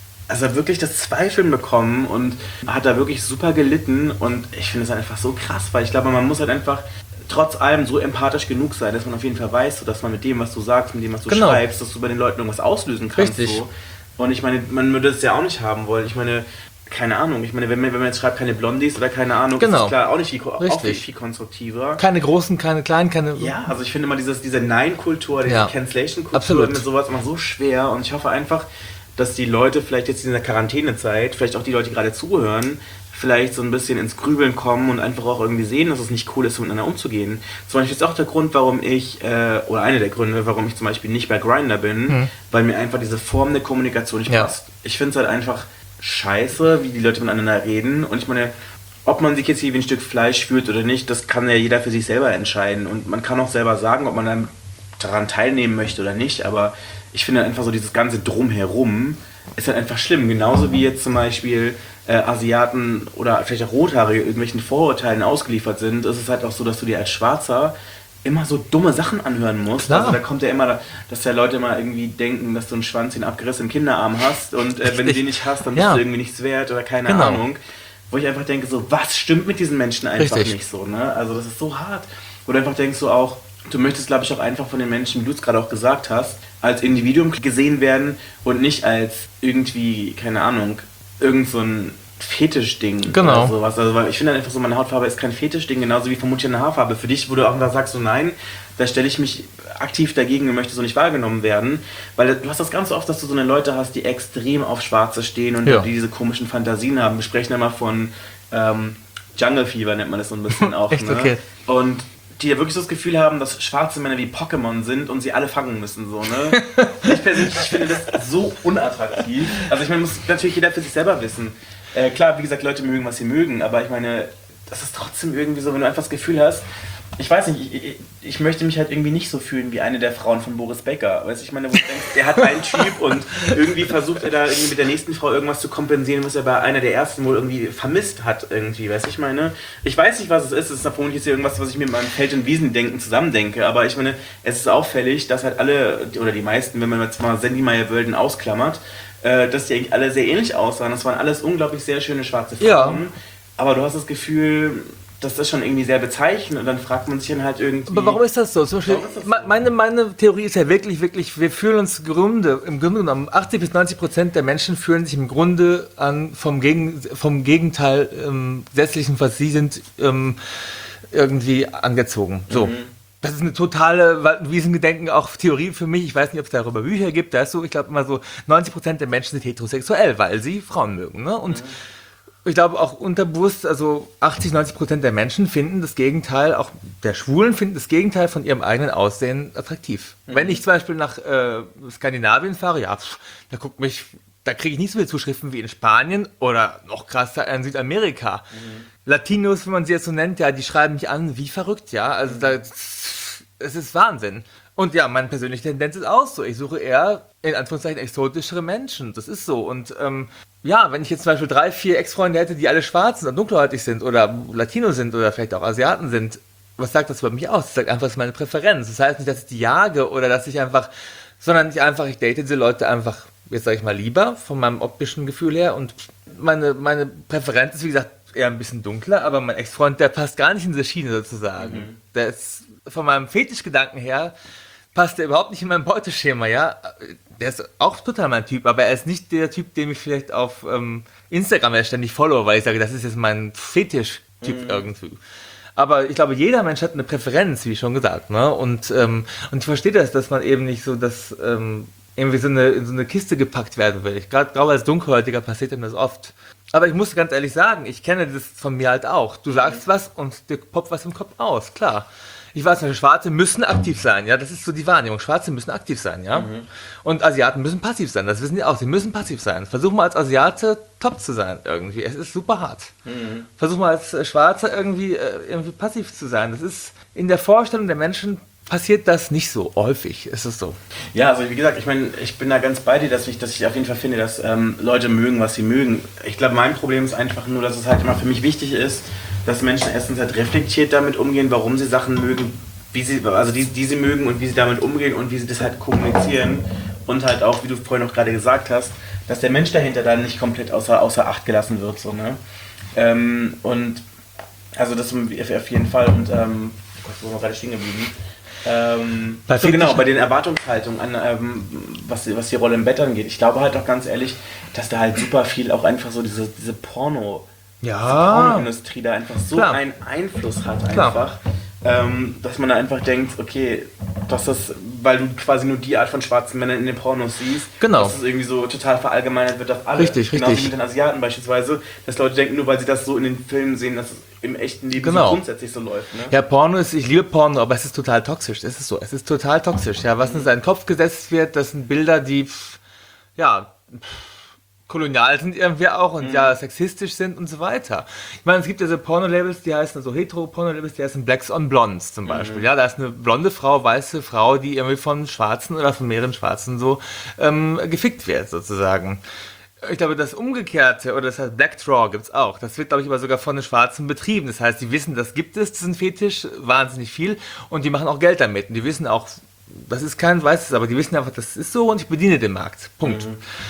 Speaker 3: das Zweifeln bekommen und hat da wirklich super gelitten und ich finde es einfach so krass, weil ich glaube, man muss halt einfach trotz allem so empathisch genug sein, dass man auf jeden Fall weiß, so, dass man mit dem, was du sagst, mit dem, was du schreibst, dass du bei den Leuten irgendwas auslösen kannst.
Speaker 4: Richtig.
Speaker 3: So. Und ich meine, man würde es ja auch nicht haben wollen. Ich meine, keine Ahnung, wenn man jetzt schreibt, keine Blondies oder keine Ahnung, ist klar auch nicht viel konstruktiver.
Speaker 4: Keine großen, keine kleinen, keine...
Speaker 3: Ja, also ich finde immer diese Nein-Kultur, diese Cancellation-Kultur mit sowas immer so schwer und ich hoffe einfach, dass die Leute vielleicht jetzt in dieser Quarantänezeit, vielleicht auch die Leute, die gerade zuhören, vielleicht so ein bisschen ins Grübeln kommen und einfach auch irgendwie sehen, dass es nicht cool ist, miteinander umzugehen. Zum Beispiel ist auch der Grund, warum ich, oder einer der Gründe, warum ich zum Beispiel nicht bei Grindr bin, weil mir einfach diese Form der Kommunikation nicht passt. Ich finde es halt einfach scheiße, wie die Leute miteinander reden. Und ich meine, ob man sich jetzt hier wie ein Stück Fleisch fühlt oder nicht, das kann ja jeder für sich selber entscheiden. Und man kann auch selber sagen, ob man dann daran teilnehmen möchte oder nicht. Aber ich finde einfach so dieses ganze Drumherum ist halt einfach schlimm. Genauso wie jetzt zum Beispiel Asiaten oder vielleicht auch Rothaarige irgendwelchen Vorurteilen ausgeliefert sind, ist es halt auch so, dass du dir als Schwarzer immer so dumme Sachen anhören musst.
Speaker 4: Klar.
Speaker 3: Also da kommt ja immer, dass ja Leute immer irgendwie denken, dass du einen Schwanz, den abgerissenen Kinderarm hast und wenn du den nicht hast, dann bist du irgendwie nichts wert oder keine Ahnung. Wo ich einfach denke, so, was stimmt mit diesen Menschen einfach nicht so, ne? Also das ist so hart. Wo du einfach denkst so auch, du möchtest, glaube ich, auch einfach von den Menschen, wie du es gerade auch gesagt hast, als Individuum gesehen werden und nicht als irgendwie, keine Ahnung, irgend so ein Fetischding oder sowas. Also, weil ich finde einfach so, meine Hautfarbe ist kein Fetischding, genauso wie vermutlich eine Haarfarbe. Für dich, wo du auch da sagst, so nein, da stelle ich mich aktiv dagegen und möchte so nicht wahrgenommen werden. Weil du hast das ganz oft, dass du so eine Leute hast, die extrem auf Schwarze stehen und die diese komischen Fantasien haben. Wir sprechen immer von Jungle Fever, nennt man das so ein bisschen auch.
Speaker 4: Echt,
Speaker 3: ne?
Speaker 4: okay.
Speaker 3: Und die ja wirklich so das Gefühl haben, dass schwarze Männer wie Pokémon sind und sie alle fangen müssen, so, ne? Ich persönlich finde das so unattraktiv. Also ich meine, muss natürlich jeder für sich selber wissen. Klar, wie gesagt, Leute mögen, was sie mögen, aber ich meine, das ist trotzdem irgendwie so, wenn du einfach das Gefühl hast, ich weiß nicht, ich möchte mich halt irgendwie nicht so fühlen wie eine der Frauen von Boris Becker. Weißt du, ich meine, wo du denkst, der hat einen Typ und irgendwie versucht er da irgendwie mit der nächsten Frau irgendwas zu kompensieren, was er bei einer der ersten wohl irgendwie vermisst hat irgendwie, weißt du, ich meine, ich weiß nicht, was es ist vermutlich jetzt irgendwas, was ich mir in meinem Feld- und Wiesendenken zusammendenke, aber ich meine, es ist auffällig, dass halt alle, oder die meisten, wenn man jetzt mal Sandy Meyer-Wölden ausklammert, dass die eigentlich alle sehr ähnlich aussahen. Das waren alles unglaublich sehr schöne schwarze Frauen, aber du hast das Gefühl, das ist schon irgendwie sehr bezeichnend und dann fragt man sich dann halt irgendwie...
Speaker 4: Aber warum ist das so? Zum Beispiel, meine Theorie ist ja wirklich, wir fühlen uns im Grunde genommen, 80-90% der Menschen fühlen sich im Grunde vom Gegenteil gesetzlichen, was sie sind, irgendwie angezogen. So. Das ist eine totale Wiesengedenken, auch Theorie für mich. Ich weiß nicht, ob es darüber Bücher gibt. Da ist so, ich glaube immer so, 90% der Menschen sind heterosexuell, weil sie Frauen mögen. Ne? Und ich glaube auch unterbewusst, also 80-90% der Menschen finden das Gegenteil, auch der Schwulen finden das Gegenteil von ihrem eigenen Aussehen attraktiv. Wenn ich zum Beispiel nach Skandinavien fahre, da kriege ich nicht so viele Zuschriften wie in Spanien oder noch krasser in Südamerika. Latinos, wenn man sie jetzt so nennt, ja, die schreiben mich an, wie verrückt, ja. Also es ist Wahnsinn. Und ja, meine persönliche Tendenz ist auch so. Ich suche eher, in Anführungszeichen, exotischere Menschen. Das ist so. Und wenn ich jetzt zum Beispiel 3, 4 Ex-Freunde hätte, die alle schwarz sind und dunkelhäutig sind oder Latino sind oder vielleicht auch Asiaten sind, was sagt das über mich aus? Das sagt einfach, das ist meine Präferenz. Das heißt nicht, dass ich die jage oder dass ich einfach, sondern ich date diese Leute einfach, jetzt sage ich mal, lieber von meinem optischen Gefühl her. Und meine Präferenz ist, wie gesagt, eher ein bisschen dunkler, aber mein Ex-Freund, der passt gar nicht in diese Schiene sozusagen. Der ist von meinem Fetischgedanken her, passt der überhaupt nicht in mein Beuteschema, ja. Der ist auch total mein Typ, aber er ist nicht der Typ, den ich vielleicht auf Instagram ja ständig follow, weil ich sage, das ist jetzt mein Fetisch-Typ irgendwie. Aber ich glaube, jeder Mensch hat eine Präferenz, wie schon gesagt, ne? Und ich verstehe das, dass man eben nicht so, dass irgendwie in so eine Kiste gepackt werden will. Gerade als Dunkelhäutiger passiert ihm das oft. Aber ich muss ganz ehrlich sagen, ich kenne das von mir halt auch. Du sagst was und dir poppt was im Kopf aus, klar. Ich weiß nicht, Schwarze müssen aktiv sein, ja, das ist so die Wahrnehmung. Schwarze müssen aktiv sein, ja. Und Asiaten müssen passiv sein, das wissen die auch. Sie müssen passiv sein. Versuch mal als Asiate top zu sein irgendwie. Es ist super hart. Versuch mal als Schwarzer irgendwie passiv zu sein. Das ist in der Vorstellung der Menschen passiert das nicht so häufig, ist es so.
Speaker 3: Ja, also wie gesagt, ich meine, ich bin da ganz bei dir, dass ich auf jeden Fall finde, dass Leute mögen, was sie mögen. Ich glaube, mein Problem ist einfach nur, dass es halt immer für mich wichtig ist, dass Menschen erstens halt reflektiert damit umgehen, warum sie Sachen mögen, die sie mögen und wie sie damit umgehen und wie sie das halt kommunizieren. Und halt auch, wie du vorhin noch gerade gesagt hast, dass der Mensch dahinter dann nicht komplett außer Acht gelassen wird. So, ne? Und also das auf jeden Fall. Und wo wir gerade stehen geblieben. Bei den Erwartungshaltungen an was die Rolle im Bett angeht. Ich glaube halt auch ganz ehrlich, dass da halt super viel auch einfach so diese Pornoindustrie da einfach so einen Einfluss hat einfach. dass man da einfach denkt, okay, dass das, weil du quasi nur die Art von schwarzen Männern in den Pornos siehst,
Speaker 4: Genau.
Speaker 3: dass es irgendwie so total verallgemeinert wird auf alle.
Speaker 4: Richtig,
Speaker 3: Genau
Speaker 4: richtig.
Speaker 3: wie mit den Asiaten beispielsweise, dass Leute denken, nur weil sie das so in den Filmen sehen, dass es im echten Leben so grundsätzlich so läuft. Ne?
Speaker 4: Ja, Porno ist, ich liebe Porno, aber es ist total toxisch. Es ist so, es ist total toxisch. Ja, was in seinen Kopf gesetzt wird, das sind Bilder, die, kolonial sind irgendwie auch und sexistisch sind und so weiter. Ich meine, es gibt ja so Porno-Labels, die heißen, also Hetero-Porno-Labels, die heißen Blacks on Blondes zum Beispiel. Ja, da ist eine blonde Frau, weiße Frau, die irgendwie von Schwarzen oder von mehreren Schwarzen so gefickt wird, sozusagen. Ich glaube, das Umgekehrte, oder das heißt Black Draw gibt es auch. Das wird, glaube ich, aber sogar von den Schwarzen betrieben. Das heißt, die wissen, das gibt es, diesen Fetisch, wahnsinnig viel, und die machen auch Geld damit. Und die wissen auch, das ist kein weißes, aber die wissen einfach, das ist so und ich bediene den Markt. Punkt.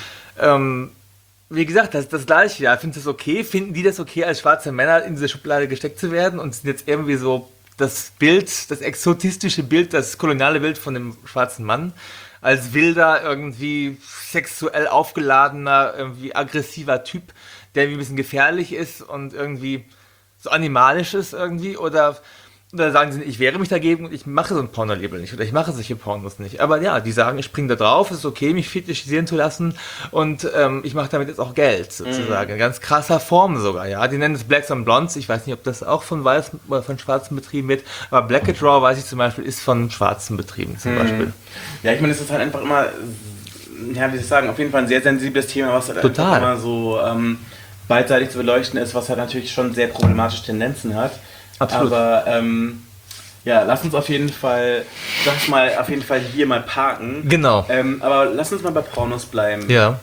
Speaker 4: Wie gesagt, das ist das Gleiche. Ja, finden Sie das okay? Finden die das okay, als schwarze Männer in diese Schublade gesteckt zu werden und sind jetzt irgendwie so das Bild, das exotistische Bild, das koloniale Bild von dem schwarzen Mann als wilder, irgendwie sexuell aufgeladener, irgendwie aggressiver Typ, der irgendwie ein bisschen gefährlich ist und irgendwie so animalisch ist irgendwie, oder sagen sie, ich wehre mich dagegen und ich mache so ein Porno-Label nicht oder ich mache solche Pornos nicht. Aber ja, die sagen, ich springe da drauf, es ist okay, mich fetischisieren zu lassen und ich mache damit jetzt auch Geld, sozusagen. In ganz krasser Form sogar, ja. Die nennen es Blacks on Blondes, ich weiß nicht, ob das auch von Weißen oder von Schwarzen betrieben wird, aber Black Draw, weiß ich zum Beispiel, ist von Schwarzen betrieben zum Beispiel.
Speaker 3: Ja, ich meine, es ist halt einfach immer, ja, wie soll ich sagen, auf jeden Fall ein sehr sensibles Thema, was halt einfach immer so beidseitig zu beleuchten ist, was halt natürlich schon sehr problematische Tendenzen hat.
Speaker 4: Absolut.
Speaker 3: Aber lass uns auf jeden Fall hier mal parken.
Speaker 4: Genau.
Speaker 3: Aber lass uns mal bei Pornos bleiben.
Speaker 4: Ja.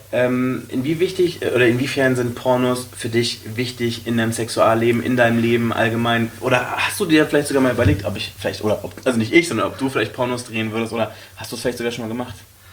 Speaker 3: Inwiefern sind Pornos für dich wichtig in deinem Sexualleben, in deinem Leben allgemein? Oder hast du dir vielleicht sogar mal überlegt, ob nicht ich, sondern ob du vielleicht Pornos drehen würdest, oder hast du es vielleicht sogar schon mal gemacht?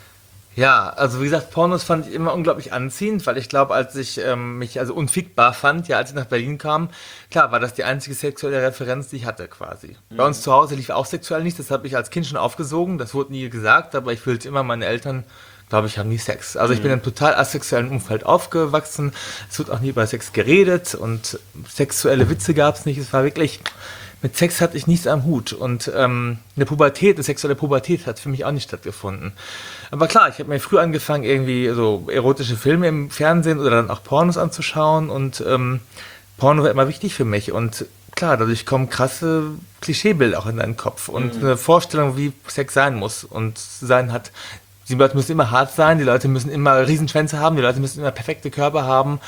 Speaker 4: Ja, also wie gesagt, Pornos fand ich immer unglaublich anziehend, weil ich glaube, als ich mich also unfickbar fand, ja, als ich nach Berlin kam, klar, war das die einzige sexuelle Referenz, die ich hatte quasi. Bei uns zu Hause lief auch sexuell nichts, das habe ich als Kind schon aufgesogen, das wurde nie gesagt, aber ich fühlte immer, meine Eltern, glaube ich, haben nie Sex. Also ich bin in einem total asexuellen Umfeld aufgewachsen, es wird auch nie über Sex geredet und sexuelle Witze gab es nicht, es war wirklich... Mit Sex hatte ich nichts am Hut und eine sexuelle Pubertät hat für mich auch nicht stattgefunden. Aber klar, ich habe mir früh angefangen, irgendwie so erotische Filme im Fernsehen oder dann auch Pornos anzuschauen und Porno war immer wichtig für mich und klar, dadurch kommen krasse Klischeebilder auch in deinen Kopf und eine Vorstellung, wie Sex sein muss und sein hat. Die Leute müssen immer hart sein, die Leute müssen immer Riesenschwänze haben, die Leute müssen immer perfekte Körper haben.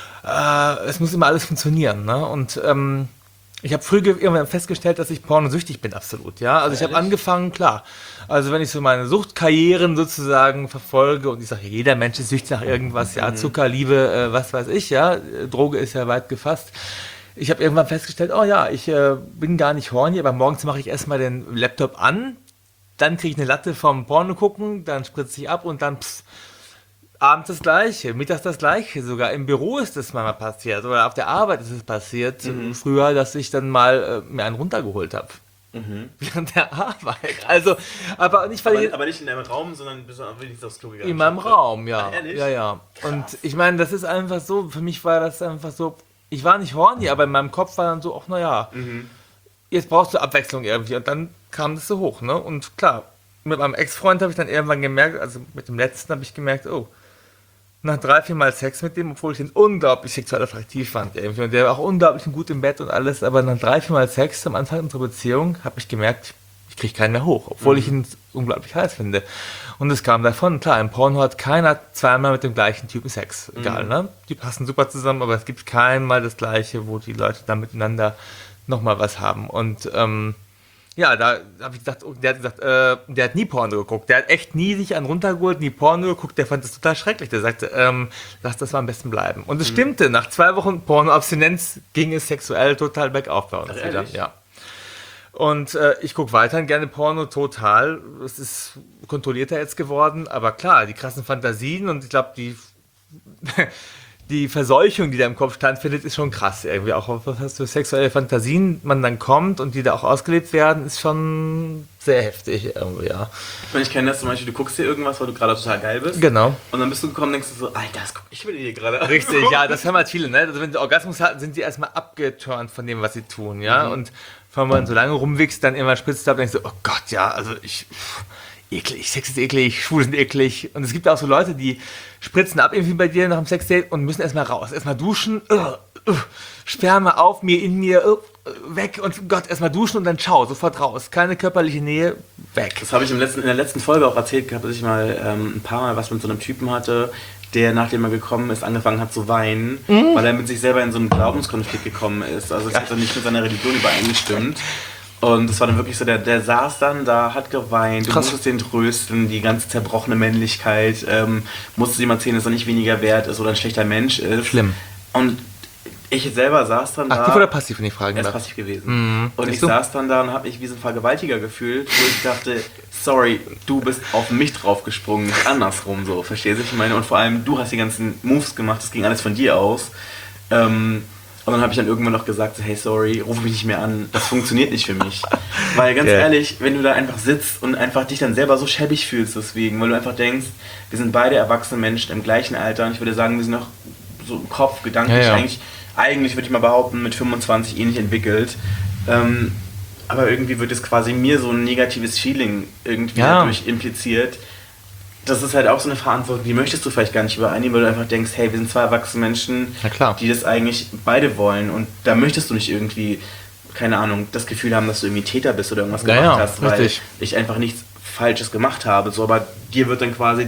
Speaker 4: Es muss immer alles funktionieren, ne? Und ich habe früh irgendwann festgestellt, dass ich pornosüchtig bin, absolut, ja. Also ich habe angefangen, klar, also wenn ich so meine Suchtkarrieren sozusagen verfolge und ich sage, jeder Mensch ist süchtig nach irgendwas, ja, Zucker, Liebe, was weiß ich, ja, Droge ist ja weit gefasst. Ich habe irgendwann festgestellt, oh ja, ich bin gar nicht horny, aber morgens mache ich erstmal den Laptop an, dann kriege ich eine Latte vom Porno gucken, dann spritze ich ab und dann abends das Gleiche, mittags das Gleiche, sogar im Büro ist das mal passiert oder auf der Arbeit ist es passiert, früher, dass ich dann mal mir einen runtergeholt habe. Während der Arbeit. Also, aber nicht
Speaker 3: nicht in deinem Raum, sondern bist du wenigstens aufs Klo gegangen.
Speaker 4: in meinem Raum, ja.
Speaker 3: Ehrlich?
Speaker 4: Ja. Und ich meine, das ist einfach so, für mich war das einfach so, ich war nicht horny, aber in meinem Kopf war dann so, ach naja, jetzt brauchst du Abwechslung irgendwie. Und dann kam das so hoch, ne? Und klar, mit meinem Ex-Freund habe ich dann irgendwann gemerkt, also mit dem letzten habe ich gemerkt, oh, nach 3-4 Mal Sex mit dem, obwohl ich ihn unglaublich sexuell attraktiv fand irgendwie. Und der war auch unglaublich gut im Bett und alles, aber nach 3-4 Mal Sex am Anfang unserer Beziehung habe ich gemerkt, ich kriege keinen mehr hoch, obwohl ich ihn unglaublich heiß finde. Und es kam davon, klar, im Porno hat keiner zweimal mit dem gleichen Typen Sex. Egal, ne? Die passen super zusammen, aber es gibt keinmal das Gleiche, wo die Leute dann miteinander nochmal was haben. Und ja, da habe ich gedacht, der hat gesagt, der hat nie Porno geguckt. Der hat echt nie sich einen runtergeholt, nie Porno geguckt. Der fand das total schrecklich. Der sagte, lass das mal am besten bleiben. Und es stimmte. Nach 2 Wochen Porno-Abstinenz ging es sexuell total bergauf bei uns wieder. Ja. Und ich gucke weiterhin gerne Porno, total. Es ist kontrollierter jetzt geworden. Aber klar, die krassen Fantasien und ich glaube, die Verseuchung, die da im Kopf stattfindet, ist schon krass irgendwie. Auch was für sexuelle Fantasien man dann kommt und die da auch ausgelebt werden, ist schon sehr heftig irgendwie, ja.
Speaker 3: Ich kenne das zum Beispiel, du guckst dir irgendwas, weil du gerade total geil bist.
Speaker 4: Genau.
Speaker 3: Und dann bist du gekommen und denkst du so, Alter, das guck ich will dir gerade.
Speaker 4: Richtig, ja, das haben halt viele, ne? Also wenn sie Orgasmus hatten, sind sie erstmal abgeturnt von dem, was sie tun, ja. Und wenn man so lange rumwichst, dann immer spritzt ab und denkst so, oh Gott, ja, also eklig, Sex ist eklig, Schwule sind eklig. Und es gibt auch so Leute, die spritzen ab irgendwie bei dir nach dem Sexdate und müssen erstmal raus, erstmal duschen, Sperma auf mir, in mir, weg und Gott, erstmal duschen und dann ciao, sofort raus. Keine körperliche Nähe, weg.
Speaker 3: Das habe ich in der letzten Folge auch erzählt gehabt, dass ich mal ein paar Mal was mit so einem Typen hatte, der, nachdem er gekommen ist, angefangen hat zu weinen, weil er mit sich selber in so einen Glaubenskonflikt gekommen ist. Also es hat dann nicht mit seiner Religion übereingestimmt. Und das war dann wirklich so, der saß dann da, hat geweint, du musstest den trösten, die ganze zerbrochene Männlichkeit, musstest ihm erzählen, dass er nicht weniger wert ist oder ein schlechter Mensch ist.
Speaker 4: Schlimm.
Speaker 3: Und ich selber saß dann da...
Speaker 4: Aktiv oder passiv, wenn ich fragen
Speaker 3: darf? Er ist passiv gewesen. Und ich saß dann da und habe mich wie so ein Vergewaltiger gefühlt, wo ich dachte, sorry, du bist auf mich draufgesprungen, nicht andersrum so, verstehst du, ich meine? Und vor allem, du hast die ganzen Moves gemacht, das ging alles von dir aus. Und dann habe ich dann irgendwann noch gesagt, so, hey, sorry, ruf mich nicht mehr an, das funktioniert nicht für mich. Weil ganz ehrlich, wenn du da einfach sitzt und einfach dich dann selber so schäbig fühlst deswegen, weil du einfach denkst, wir sind beide erwachsene Menschen im gleichen Alter und ich würde sagen, wir sind noch so im Kopf, gedanklich eigentlich würde ich mal behaupten, mit 25 ähnlich entwickelt. Aber irgendwie wird es quasi mir so ein negatives Feeling irgendwie dadurch impliziert. Das ist halt auch so eine Verantwortung, die möchtest du vielleicht gar nicht übereinnehmen, weil du einfach denkst, hey, wir sind zwei erwachsene Menschen, die das eigentlich beide wollen. Und da möchtest du nicht irgendwie, keine Ahnung, das Gefühl haben, dass du irgendwie Täter bist oder irgendwas gemacht hast, weil ich einfach nichts Falsches gemacht habe. So, aber dir wird dann quasi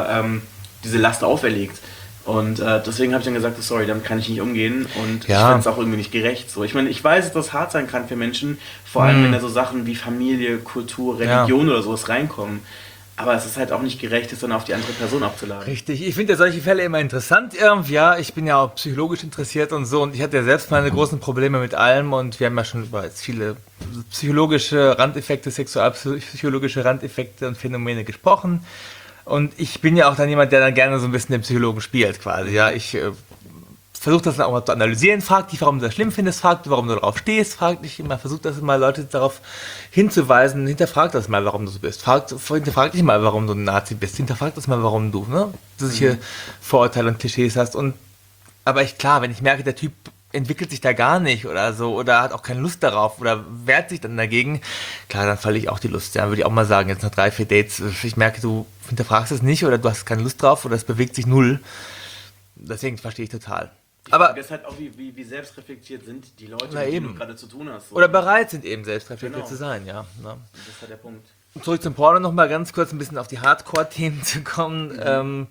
Speaker 3: diese Last auferlegt. Und deswegen habe ich dann gesagt, sorry, damit kann ich nicht umgehen und ich finde es auch irgendwie nicht gerecht. So. Ich meine, ich weiß, dass das hart sein kann für Menschen, vor allem wenn da so Sachen wie Familie, Kultur, Religion oder sowas reinkommen. Aber es ist halt auch nicht gerecht, es dann auf die andere Person abzuladen.
Speaker 4: Richtig, ich finde ja solche Fälle immer interessant irgendwie. Ja, ich bin ja auch psychologisch interessiert und so und ich hatte ja selbst meine großen Probleme mit allem und wir haben ja schon über jetzt viele psychologische Randeffekte, sexualpsychologische Randeffekte und Phänomene gesprochen. Und ich bin ja auch dann jemand, der dann gerne so ein bisschen den Psychologen spielt quasi. Ja, ich versuche das dann auch mal zu analysieren, frag dich, warum du das schlimm findest, frag dich, warum du darauf stehst, frag dich immer, versuch das mal Leute darauf hinzuweisen, hinterfrag das mal, warum du so bist, hinterfrag dich mal, warum du ein Nazi bist, hinterfrag das mal, warum du solche Vorurteile und Klischees hast. Aber klar, wenn ich merke, der Typ entwickelt sich da gar nicht oder so oder hat auch keine Lust darauf oder wehrt sich dann dagegen, klar, dann falle ich auch die Lust. Ja, würde ich auch mal sagen, jetzt nach 3-4 Dates, ich merke, du hinterfragst es nicht oder du hast keine Lust drauf oder es bewegt sich null. Deswegen verstehe ich total. Aber
Speaker 3: es ist halt auch, wie selbstreflektiert sind die Leute, mit denen du gerade zu tun hast. So.
Speaker 4: Oder bereit sind eben selbstreflektiert zu sein, ja.
Speaker 3: Das ist halt der Punkt.
Speaker 4: Zurück zum Porno noch mal ganz kurz ein bisschen auf die Hardcore-Themen zu kommen.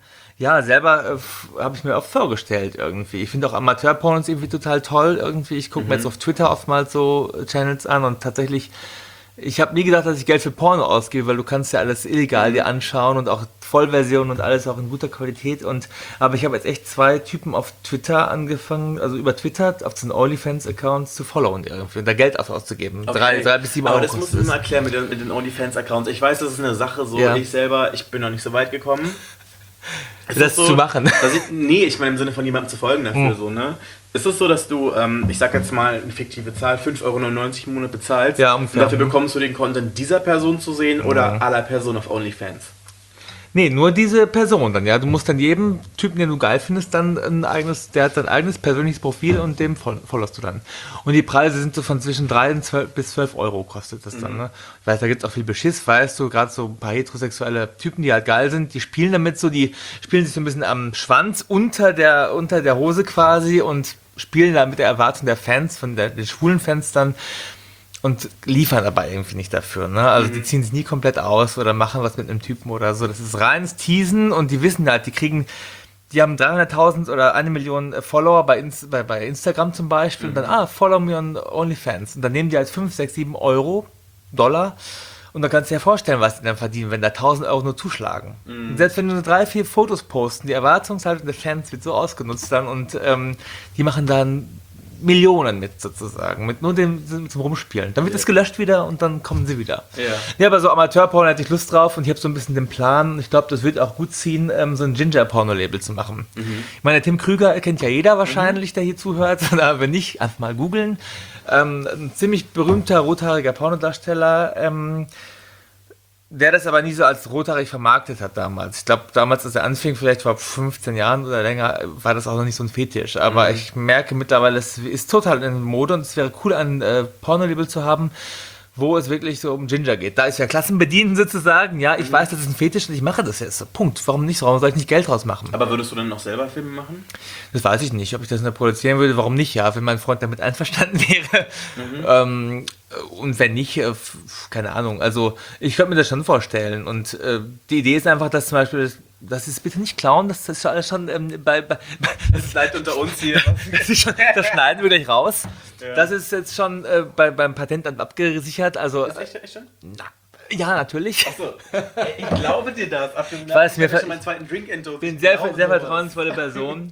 Speaker 4: Selber habe ich mir oft vorgestellt irgendwie. Ich finde auch Amateur-Pornos irgendwie total toll irgendwie. Ich gucke mir jetzt auf Twitter oftmals so Channels an und tatsächlich, ich habe nie gedacht, dass ich Geld für Porno ausgebe, weil du kannst ja alles illegal dir anschauen und auch Vollversion und alles auch in guter Qualität. Aber ich habe jetzt echt 2 Typen auf Twitter angefangen, also über Twitter auf so einen OnlyFans-Accounts zu followen irgendwie und da Geld auszugeben.
Speaker 3: Okay.
Speaker 4: 3 bis 7 Euro.
Speaker 3: Aber das musst du mir mal erklären mit den OnlyFans-Accounts. Ich weiß, das ist eine Sache so, ich bin noch nicht so weit gekommen.
Speaker 4: Das zu machen?
Speaker 3: Ich meine im Sinne von jemandem zu folgen dafür so, ne? Ist es so, dass du, ich sag jetzt mal eine fiktive Zahl, 5,99 Euro im Monat bezahlst und dafür bekommst du den Content dieser Person zu sehen oder aller Personen auf OnlyFans?
Speaker 4: Nee, nur diese Person dann, ja. Du musst dann jedem Typen, den du geil findest, dann der hat sein eigenes persönliches Profil und dem followst du dann. Und die Preise sind so von zwischen 3 und 12 bis 12 Euro kostet das dann, ne? Ich weiß, da gibt's auch viel Beschiss, weißt du, gerade so ein paar heterosexuelle Typen, die halt geil sind, die spielen damit so, die spielen sich so ein bisschen am Schwanz unter der Hose quasi und spielen da mit der Erwartung der Fans, den schwulen Fans dann, und liefern dabei irgendwie nicht dafür, ne? Also die ziehen sich nie komplett aus oder machen was mit einem Typen oder so. Das ist reines Teasen und die wissen halt, die haben 300.000 oder 1 Million Follower bei Instagram zum Beispiel und dann, follow me on OnlyFans. Und dann nehmen die halt 5, 6, 7 Euro, Dollar und dann kannst du dir vorstellen, was die dann verdienen, wenn da 1.000 Euro nur zuschlagen. Und selbst wenn du nur 3, 4 Fotos posten, die Erwartungshaltung der Fans wird so ausgenutzt dann und die machen dann Millionen mit sozusagen, mit nur zum Rumspielen. Dann wird es gelöscht wieder und dann kommen sie wieder. Ja, aber so Amateur-Porno hätte ich Lust drauf und ich habe so ein bisschen den Plan, ich glaube, das wird auch gut ziehen, so ein Ginger-Porno-Label zu machen. Ich meine, Tim Krüger kennt ja jeder wahrscheinlich, der hier zuhört, aber wenn nicht, einfach mal googeln. Ein ziemlich berühmter, rothaariger Pornodarsteller, der das aber nie so als rothaarig vermarktet hat damals. Ich glaube, damals, als er anfing, vielleicht vor 15 Jahren oder länger, war das auch noch nicht so ein Fetisch. Aber ich merke mittlerweile, es ist total in Mode und es wäre cool, ein Pornolabel zu haben, wo es wirklich so um Ginger geht. Da ist ja Klassenbedienen sozusagen. Ja, ich weiß, das ist ein Fetisch und ich mache das jetzt. Punkt. Warum nicht? Warum soll ich nicht Geld draus machen?
Speaker 3: Aber würdest du dann noch selber Filme machen?
Speaker 4: Das weiß ich nicht. Ob ich das noch produzieren würde, warum nicht? Ja, wenn mein Freund damit einverstanden wäre. Und wenn nicht, keine Ahnung. Also ich könnte mir das schon vorstellen. Und die Idee ist einfach, dass zum Beispiel, das ist bitte nicht klauen, das ist alles schon
Speaker 3: Das bleibt unter uns hier.
Speaker 4: das schneiden wir gleich raus.
Speaker 3: Ja.
Speaker 4: Das ist jetzt schon beim Patentamt abgesichert. Also,
Speaker 3: Ist echt schon?
Speaker 4: ja, natürlich.
Speaker 3: Achso, ich glaube dir das. Ich
Speaker 4: weiß, mir
Speaker 3: schon meinen zweiten Drink into.
Speaker 4: Ich bin sehr vertrauensvolle Person.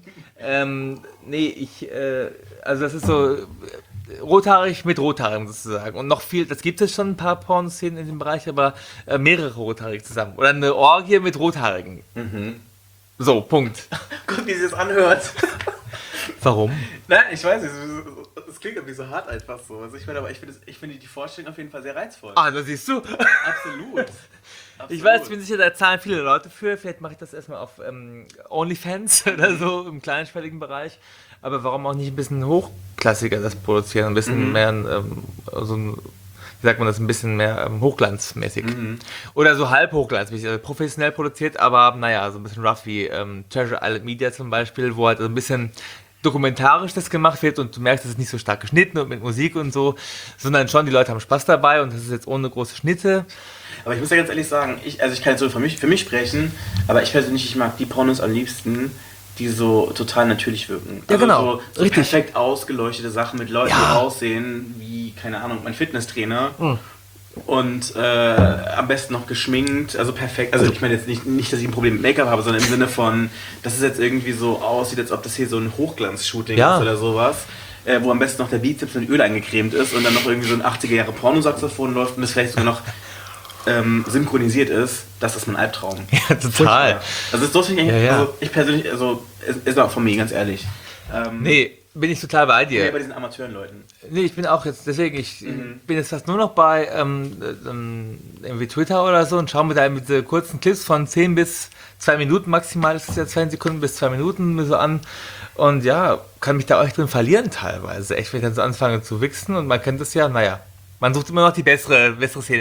Speaker 4: Also das ist so rothaarig mit Rothaarigen sozusagen. Und noch viel, das gibt es schon ein paar Pornoszenen in dem Bereich, aber mehrere Rothaarige zusammen. Oder eine Orgie mit Rothaarigen. So, Punkt.
Speaker 3: Guck, wie sie es anhört.
Speaker 4: Warum?
Speaker 3: Nein, ich weiß nicht. Es klingt irgendwie so hart einfach so. Also ich finde die Vorstellung auf jeden Fall sehr reizvoll.
Speaker 4: Ah, das siehst du.
Speaker 3: Absolut.
Speaker 4: Ich weiß, ich bin sicher, da zahlen viele Leute für. Vielleicht mache ich das erstmal auf OnlyFans oder so im kleinschwelligen Bereich. Aber warum auch nicht ein bisschen hochklassiger das produzieren? Ein bisschen mehr, wie sagt man das, ein bisschen mehr hochglanzmäßig. Oder so halb hochglanzmäßig, also professionell produziert, aber naja, so ein bisschen rough wie Treasure Island Media zum Beispiel, wo halt so ein bisschen dokumentarisch das gemacht wird und du merkst, es ist nicht so stark geschnitten und mit Musik und so, sondern schon, die Leute haben Spaß dabei und das ist jetzt ohne große Schnitte.
Speaker 3: Aber ich muss ja ganz ehrlich sagen, ich kann jetzt so für mich sprechen, aber ich persönlich, ich mag die Pornos am liebsten, die so total natürlich wirken.
Speaker 4: Ja,
Speaker 3: also
Speaker 4: genau.
Speaker 3: So perfekt ausgeleuchtete Sachen mit Leuten, die aussehen wie, keine Ahnung, mein Fitnesstrainer. Und am besten noch geschminkt, also perfekt. Also ich meine jetzt nicht, dass ich ein Problem mit Make-up habe, sondern im Sinne von, dass es jetzt irgendwie so aussieht, als ob das hier so ein Hochglanz-Shooting ist oder sowas. Wo am besten noch der Bizeps mit Öl eingecremt ist und dann noch irgendwie so ein 80er-Jahre-Pornosaxophon läuft und das vielleicht sogar noch synchronisiert ist. Das ist mein Albtraum.
Speaker 4: Ja, total.
Speaker 3: Also das finde ich eigentlich, also ich persönlich, also ist auch von mir, ganz ehrlich.
Speaker 4: Nee, bin ich total bei dir.
Speaker 3: Nee, bei diesen Amateurenleuten.
Speaker 4: Nee, ich bin auch jetzt, deswegen, ich bin jetzt fast nur noch bei irgendwie Twitter oder so und schaue mir da diese kurzen Clips von 10 bis 2 Minuten maximal, das ist ja 2 Sekunden bis 2 Minuten mir so an. Und ja, kann mich da auch echt drin verlieren teilweise. Echt, wenn ich dann so anfange zu wichsen und man kennt das ja, naja. Man sucht immer noch die bessere Szene.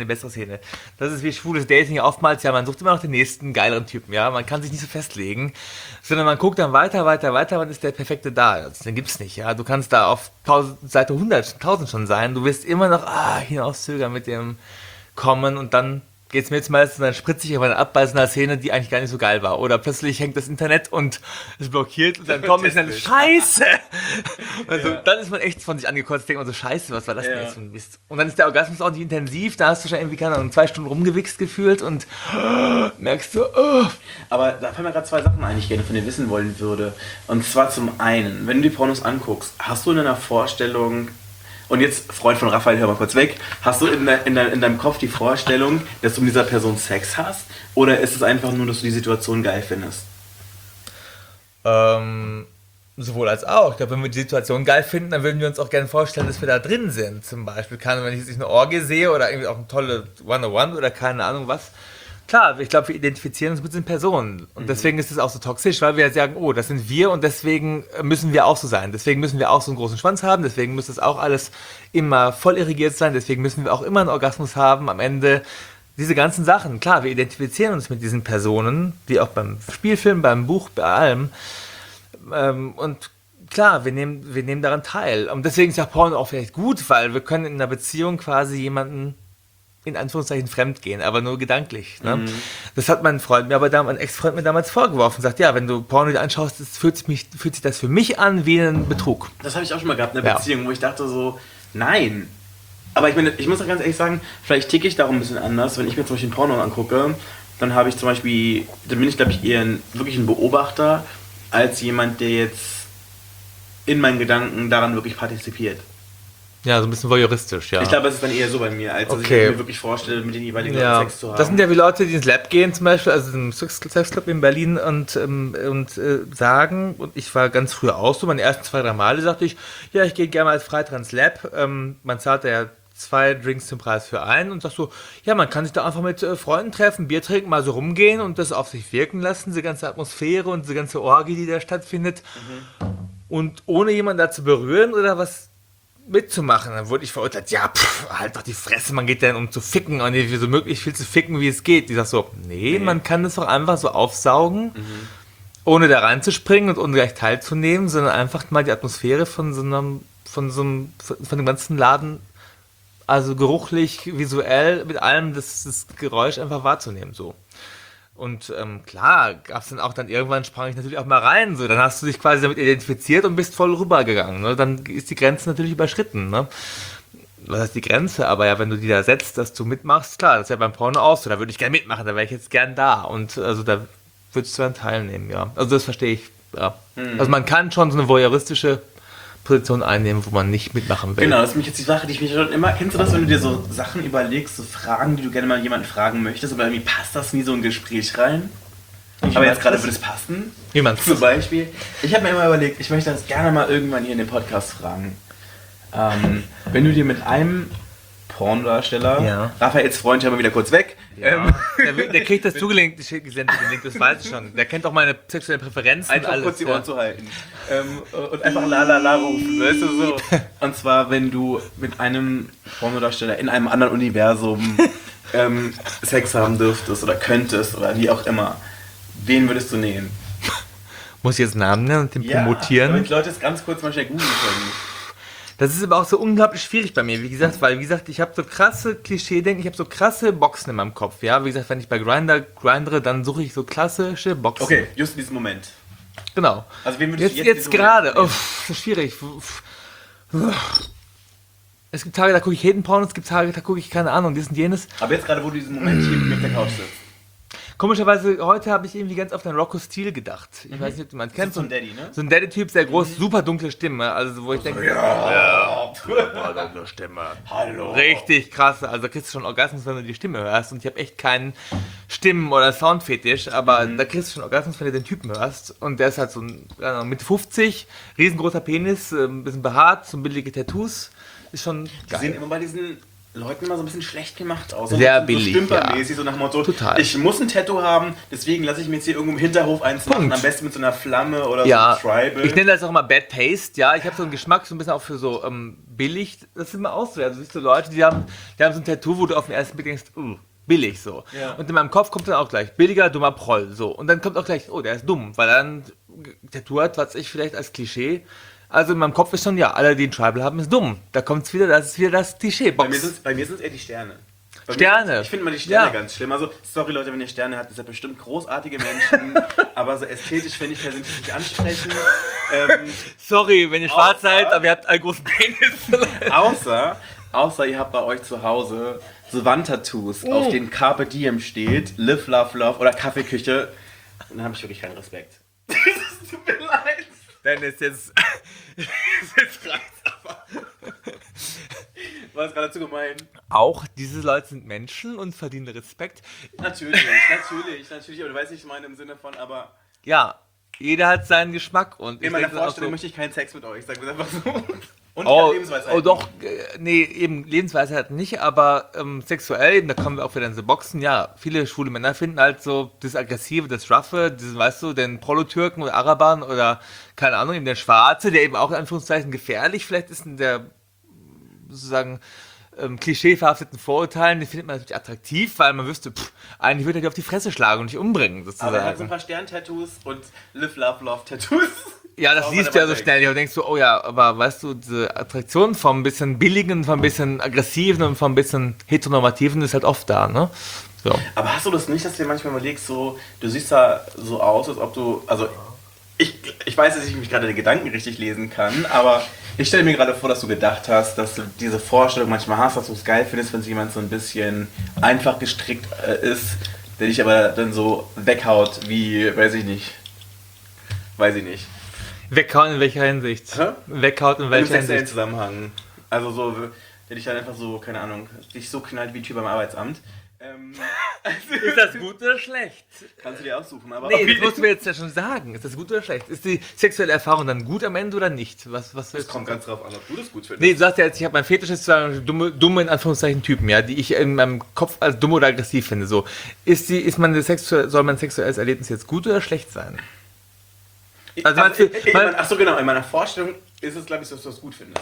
Speaker 4: Das ist wie schwules Dating ja oftmals, ja, man sucht immer noch den nächsten geileren Typen, ja. Man kann sich nicht so festlegen, sondern man guckt dann weiter, wann ist der Perfekte da. Also, den gibt's nicht, ja. Du kannst da auf Seite 100, 1000 schon sein. Du wirst immer noch hinauszögern mit dem Kommen und dann geht's mir jetzt meistens, dann spritze ich aber ab bei so einer Szene, die eigentlich gar nicht so geil war. Oder plötzlich hängt das Internet und es blockiert und dann komme ich dann, Scheiße! Also dann ist man echt von sich angekotzt, denkt man so, Scheiße, was war das denn jetzt für ein Mist? Und dann ist der Orgasmus auch nicht intensiv, da hast du schon irgendwie, keine Ahnung, 2 Stunden rumgewichst gefühlt und merkst du,
Speaker 3: Aber da fallen mir gerade 2 Sachen ein, die ich gerne von dir wissen wollen würde. Und zwar zum einen, wenn du die Pornos anguckst, hast du in deiner Vorstellung, und jetzt, Freund von Raphael, hör mal kurz weg. Hast du in deinem Kopf die Vorstellung, dass du mit dieser Person Sex hast? Oder ist es einfach nur, dass du die Situation geil findest?
Speaker 4: Sowohl als auch. Ich glaube, wenn wir die Situation geil finden, dann würden wir uns auch gerne vorstellen, dass wir da drin sind. Zum Beispiel, wenn ich jetzt eine Orgie sehe oder irgendwie auch eine tolle One-on-One oder keine Ahnung was. Klar, ich glaube, wir identifizieren uns mit den Personen. Und deswegen ist es auch so toxisch, weil wir sagen, oh, das sind wir und deswegen müssen wir auch so sein. Deswegen müssen wir auch so einen großen Schwanz haben, deswegen muss das auch alles immer voll irrigiert sein, deswegen müssen wir auch immer einen Orgasmus haben am Ende. Diese ganzen Sachen, klar, wir identifizieren uns mit diesen Personen, wie auch beim Spielfilm, beim Buch, bei allem. Und klar, wir nehmen daran teil. Und deswegen ist ja Porno auch vielleicht gut, weil wir können in einer Beziehung quasi jemanden in Anführungszeichen fremd gehen, aber nur gedanklich. Ne? Das hat mein Ex-Freund mir damals vorgeworfen. Sagt, ja, wenn du Porno dir anschaust, fühlt sich das für mich an wie ein Betrug.
Speaker 3: Das habe ich auch schon mal gehabt in einer Beziehung, wo ich dachte so, nein. Aber ich meine, ich muss auch ganz ehrlich sagen, vielleicht ticke ich darum ein bisschen anders. Wenn ich mir zum Beispiel ein Porno angucke, dann bin ich, glaube ich, eher wirklich ein Beobachter, als jemand, der jetzt in meinen Gedanken daran wirklich partizipiert.
Speaker 4: Ja, so ein bisschen voyeuristisch, ja.
Speaker 3: Ich glaube, es ist dann eher so bei mir, als dass ich mir wirklich vorstelle, mit den jeweiligen Leuten Sex zu haben.
Speaker 4: Das sind ja wie Leute, die ins Lab gehen zum Beispiel, also im Sexclub in Berlin und sagen, und ich war ganz früh auch so, meine ersten 2-3 Male sagte ich, ja, ich gehe gerne mal als Freitag ins Lab, man zahlt ja 2 Drinks zum Preis für einen und sagst so, ja, man kann sich da einfach mit Freunden treffen, Bier trinken, mal so rumgehen und das auf sich wirken lassen, diese ganze Atmosphäre und diese ganze Orgie, die da stattfindet. Und ohne jemanden da zu berühren oder was mitzumachen, dann wurde ich verurteilt, ja, halt doch die Fresse, man geht dann um zu ficken und so möglich viel zu ficken, wie es geht. Ich sag so, nee, man kann das doch einfach so aufsaugen, ohne da reinzuspringen und ohne gleich teilzunehmen, sondern einfach mal die Atmosphäre von dem ganzen Laden, also geruchlich, visuell, mit allem das Geräusch einfach wahrzunehmen, so. Und klar, gab es dann auch irgendwann sprang ich natürlich auch mal rein, so, dann hast du dich quasi damit identifiziert und bist voll rübergegangen, ne? Dann ist die Grenze natürlich überschritten, ne? Was heißt die Grenze? Aber ja, wenn du die da setzt, dass du mitmachst, klar, das ist ja beim Porno auch so, da würde ich gerne mitmachen, da wäre ich jetzt gern da und also da würdest du dann teilnehmen, ja. Also das verstehe ich, ja. Also man kann schon so eine voyeuristische Position einnehmen, wo man nicht mitmachen will.
Speaker 3: Genau, das ist mich jetzt die Sache, die ich mich schon immer... Kennst du das, wenn du dir so Sachen überlegst, so Fragen, die du gerne mal jemanden fragen möchtest, aber irgendwie passt das nie so in ein Gespräch rein? Aber jetzt gerade würde es passen.
Speaker 4: Wie meinst du?
Speaker 3: Zum Beispiel. Ich habe mir immer überlegt, ich möchte das gerne mal irgendwann hier in dem Podcast fragen. Wenn du dir mit einem Pornodarsteller,
Speaker 4: Ja.
Speaker 3: Raphaels Freund, hör mal wieder kurz weg.
Speaker 4: Der kriegt das zugelenkt, gesendet, den Link, das weiß ich schon. Der kennt auch meine sexuellen Präferenzen.
Speaker 3: Einfach
Speaker 4: alles,
Speaker 3: kurz die
Speaker 4: ja.
Speaker 3: Ohren zu halten. Und einfach la la la rufen, weißt du so. Und zwar, wenn du mit einem Pornodarsteller in einem anderen Universum Sex haben dürftest oder könntest oder wie auch immer, wen würdest du nehmen?
Speaker 4: Muss ich jetzt einen Namen nennen und den promotieren?
Speaker 3: Damit Leute es ganz kurz mal schnell googeln können.
Speaker 4: Das ist aber auch so unglaublich schwierig bei mir, wie gesagt, weil, wie gesagt, ich habe so krasse Klischee-Denken, ich habe so krasse Boxen in meinem Kopf, ja, wie gesagt, wenn ich bei grindere, dann suche ich so klassische Boxen.
Speaker 3: Okay, just in diesem Moment.
Speaker 4: Genau.
Speaker 3: Also wen würdest du
Speaker 4: Jetzt gerade, das ist schwierig. Es gibt Tage, da gucke ich jeden Porno, es gibt Tage, da gucke ich, keine Ahnung, dies und jenes.
Speaker 3: Aber jetzt gerade, wo du diesen Moment hier mit der Couch sitzt.
Speaker 4: Komischerweise, heute habe ich irgendwie ganz oft an Rocco Steele gedacht. Ich weiß nicht, ob du jemanden kennst.
Speaker 3: So ein Daddy, ne?
Speaker 4: So ein Daddy-Typ, sehr groß, super dunkle Stimme. Also, wo ich denke, super dunkle Stimme.
Speaker 3: Hallo.
Speaker 4: Richtig krass. Also, da kriegst du schon Orgasmus, wenn du die Stimme hörst. Und ich habe echt keinen Stimmen- oder Soundfetisch, aber da kriegst du schon Orgasmus, wenn du den Typen hörst. Und der ist halt so Mitte 50, riesengroßer Penis, ein bisschen behaart, so billige Tattoos. Ist schon
Speaker 3: Die
Speaker 4: geil.
Speaker 3: sehen immer bei diesen Leuten immer so ein bisschen schlecht gemacht aus.
Speaker 4: Sehr
Speaker 3: so
Speaker 4: billig,
Speaker 3: stümpermäßig,
Speaker 4: ja.
Speaker 3: so nach dem Motto,
Speaker 4: Total.
Speaker 3: ich muss ein Tattoo haben, deswegen lasse ich mir jetzt hier irgendwo im Hinterhof eins machen,
Speaker 4: Punkt.
Speaker 3: am besten mit so einer Flamme oder
Speaker 4: Ja,
Speaker 3: so Tribal.
Speaker 4: ich nenne das auch immer Bad Taste, ja, ich habe so einen Geschmack so ein bisschen auch für so billig, das ist immer auch so, also du siehst so Leute, die haben so ein Tattoo, wo du auf den ersten Blick denkst, billig so.
Speaker 3: Ja.
Speaker 4: Und in meinem Kopf kommt dann auch gleich, billiger, dummer Proll, so. Und dann kommt auch gleich, oh, der ist dumm, weil er ein Tattoo hat, was ich vielleicht als Klischee, also in meinem Kopf ist schon, ja, alle, die ein Tribal haben, ist dumm. Da kommt's wieder, das ist wieder das Klischee.
Speaker 3: Bei mir sind es eher die Sterne.
Speaker 4: Sterne.
Speaker 3: Ich finde mal die Sterne
Speaker 4: Ja.
Speaker 3: ganz schlimm. Also, sorry Leute, wenn ihr Sterne habt, ihr seid bestimmt großartige Menschen, aber so ästhetisch finde ich persönlich nicht ansprechend.
Speaker 4: Sorry, wenn ihr schwarz seid, aber ihr habt einen großen Penis.
Speaker 3: Außer ihr habt bei euch zu Hause so Wandtattoos, auf denen Carpe Diem steht, Live, Love, Love oder Kaffeeküche. Und dann habe ich wirklich keinen Respekt. Es tut mir leid.
Speaker 4: Dennis, jetzt reicht's aber.
Speaker 3: War das gerade zu gemein?
Speaker 4: Auch diese Leute sind Menschen und verdienen Respekt.
Speaker 3: Natürlich. Aber du weißt nicht, ich meine im Sinne von, aber
Speaker 4: Ja, jeder hat seinen Geschmack und
Speaker 3: in meiner
Speaker 4: denke auch
Speaker 3: Vorstellung
Speaker 4: so,
Speaker 3: möchte ich keinen Sex mit euch, sagen wir einfach so. Und
Speaker 4: oh,
Speaker 3: Lebensweisheit.
Speaker 4: oh doch, nee, eben Lebensweisheit nicht, aber sexuell, eben, da kommen wir auch wieder in so Boxen, ja, viele schwule Männer finden halt so das Aggressive, das Roughe, diesen, weißt du, den Prolotürken oder Arabern oder, keine Ahnung, eben der Schwarze, der eben auch in Anführungszeichen gefährlich vielleicht ist in der, sozusagen, klischeeverhafteten Vorurteilen, die findet man natürlich attraktiv, weil man wüsste, eigentlich würde er die auf die Fresse schlagen und nicht umbringen, sozusagen.
Speaker 3: Aber er hat so ein paar Stern-Tattoos und Live, Love, Love Tattoos.
Speaker 4: Ja, das siehst du ja so schnell. Du denkst so, oh ja, aber weißt du, diese Attraktion vom bisschen billigen, vom bisschen aggressiven und vom bisschen heteronormativen ist halt oft da, ne? So.
Speaker 3: Aber hast du das nicht, dass du dir manchmal überlegst, so, du siehst da so aus, als ob du, also ich weiß, dass ich mich gerade den Gedanken richtig lesen kann, aber ich stelle mir gerade vor, dass du gedacht hast, dass du diese Vorstellung manchmal hast, dass du es geil findest, wenn jemand so ein bisschen einfach gestrickt ist, der dich aber dann so weghaut wie, weiß ich nicht.
Speaker 4: Weghauen in welcher Hinsicht?
Speaker 3: Hä?
Speaker 4: Weghaut in
Speaker 3: Im
Speaker 4: welcher
Speaker 3: sexuellen
Speaker 4: Hinsicht?
Speaker 3: Zusammenhang. Also so, der dich dann einfach so, keine Ahnung, dich so knallt wie ein Typ beim Arbeitsamt.
Speaker 4: Ist das gut oder schlecht?
Speaker 3: Kannst du dir aussuchen, aber...
Speaker 4: Nee, das musst du mir jetzt ja schon sagen. Ist das gut oder schlecht? Ist die sexuelle Erfahrung dann gut am Ende oder nicht? Was
Speaker 3: Es kommt ganz drauf an, ob du das gut findest.
Speaker 4: Nee, du sagst ja jetzt, ich habe mein Fetisch ist zwar dumme in Anführungszeichen Typen, ja, die ich in meinem Kopf als dumm oder aggressiv finde. So, soll mein sexuelles Erlebnis jetzt gut oder schlecht sein?
Speaker 3: Achso, genau, in meiner Vorstellung ist es, glaube ich, so, dass du das gut findest.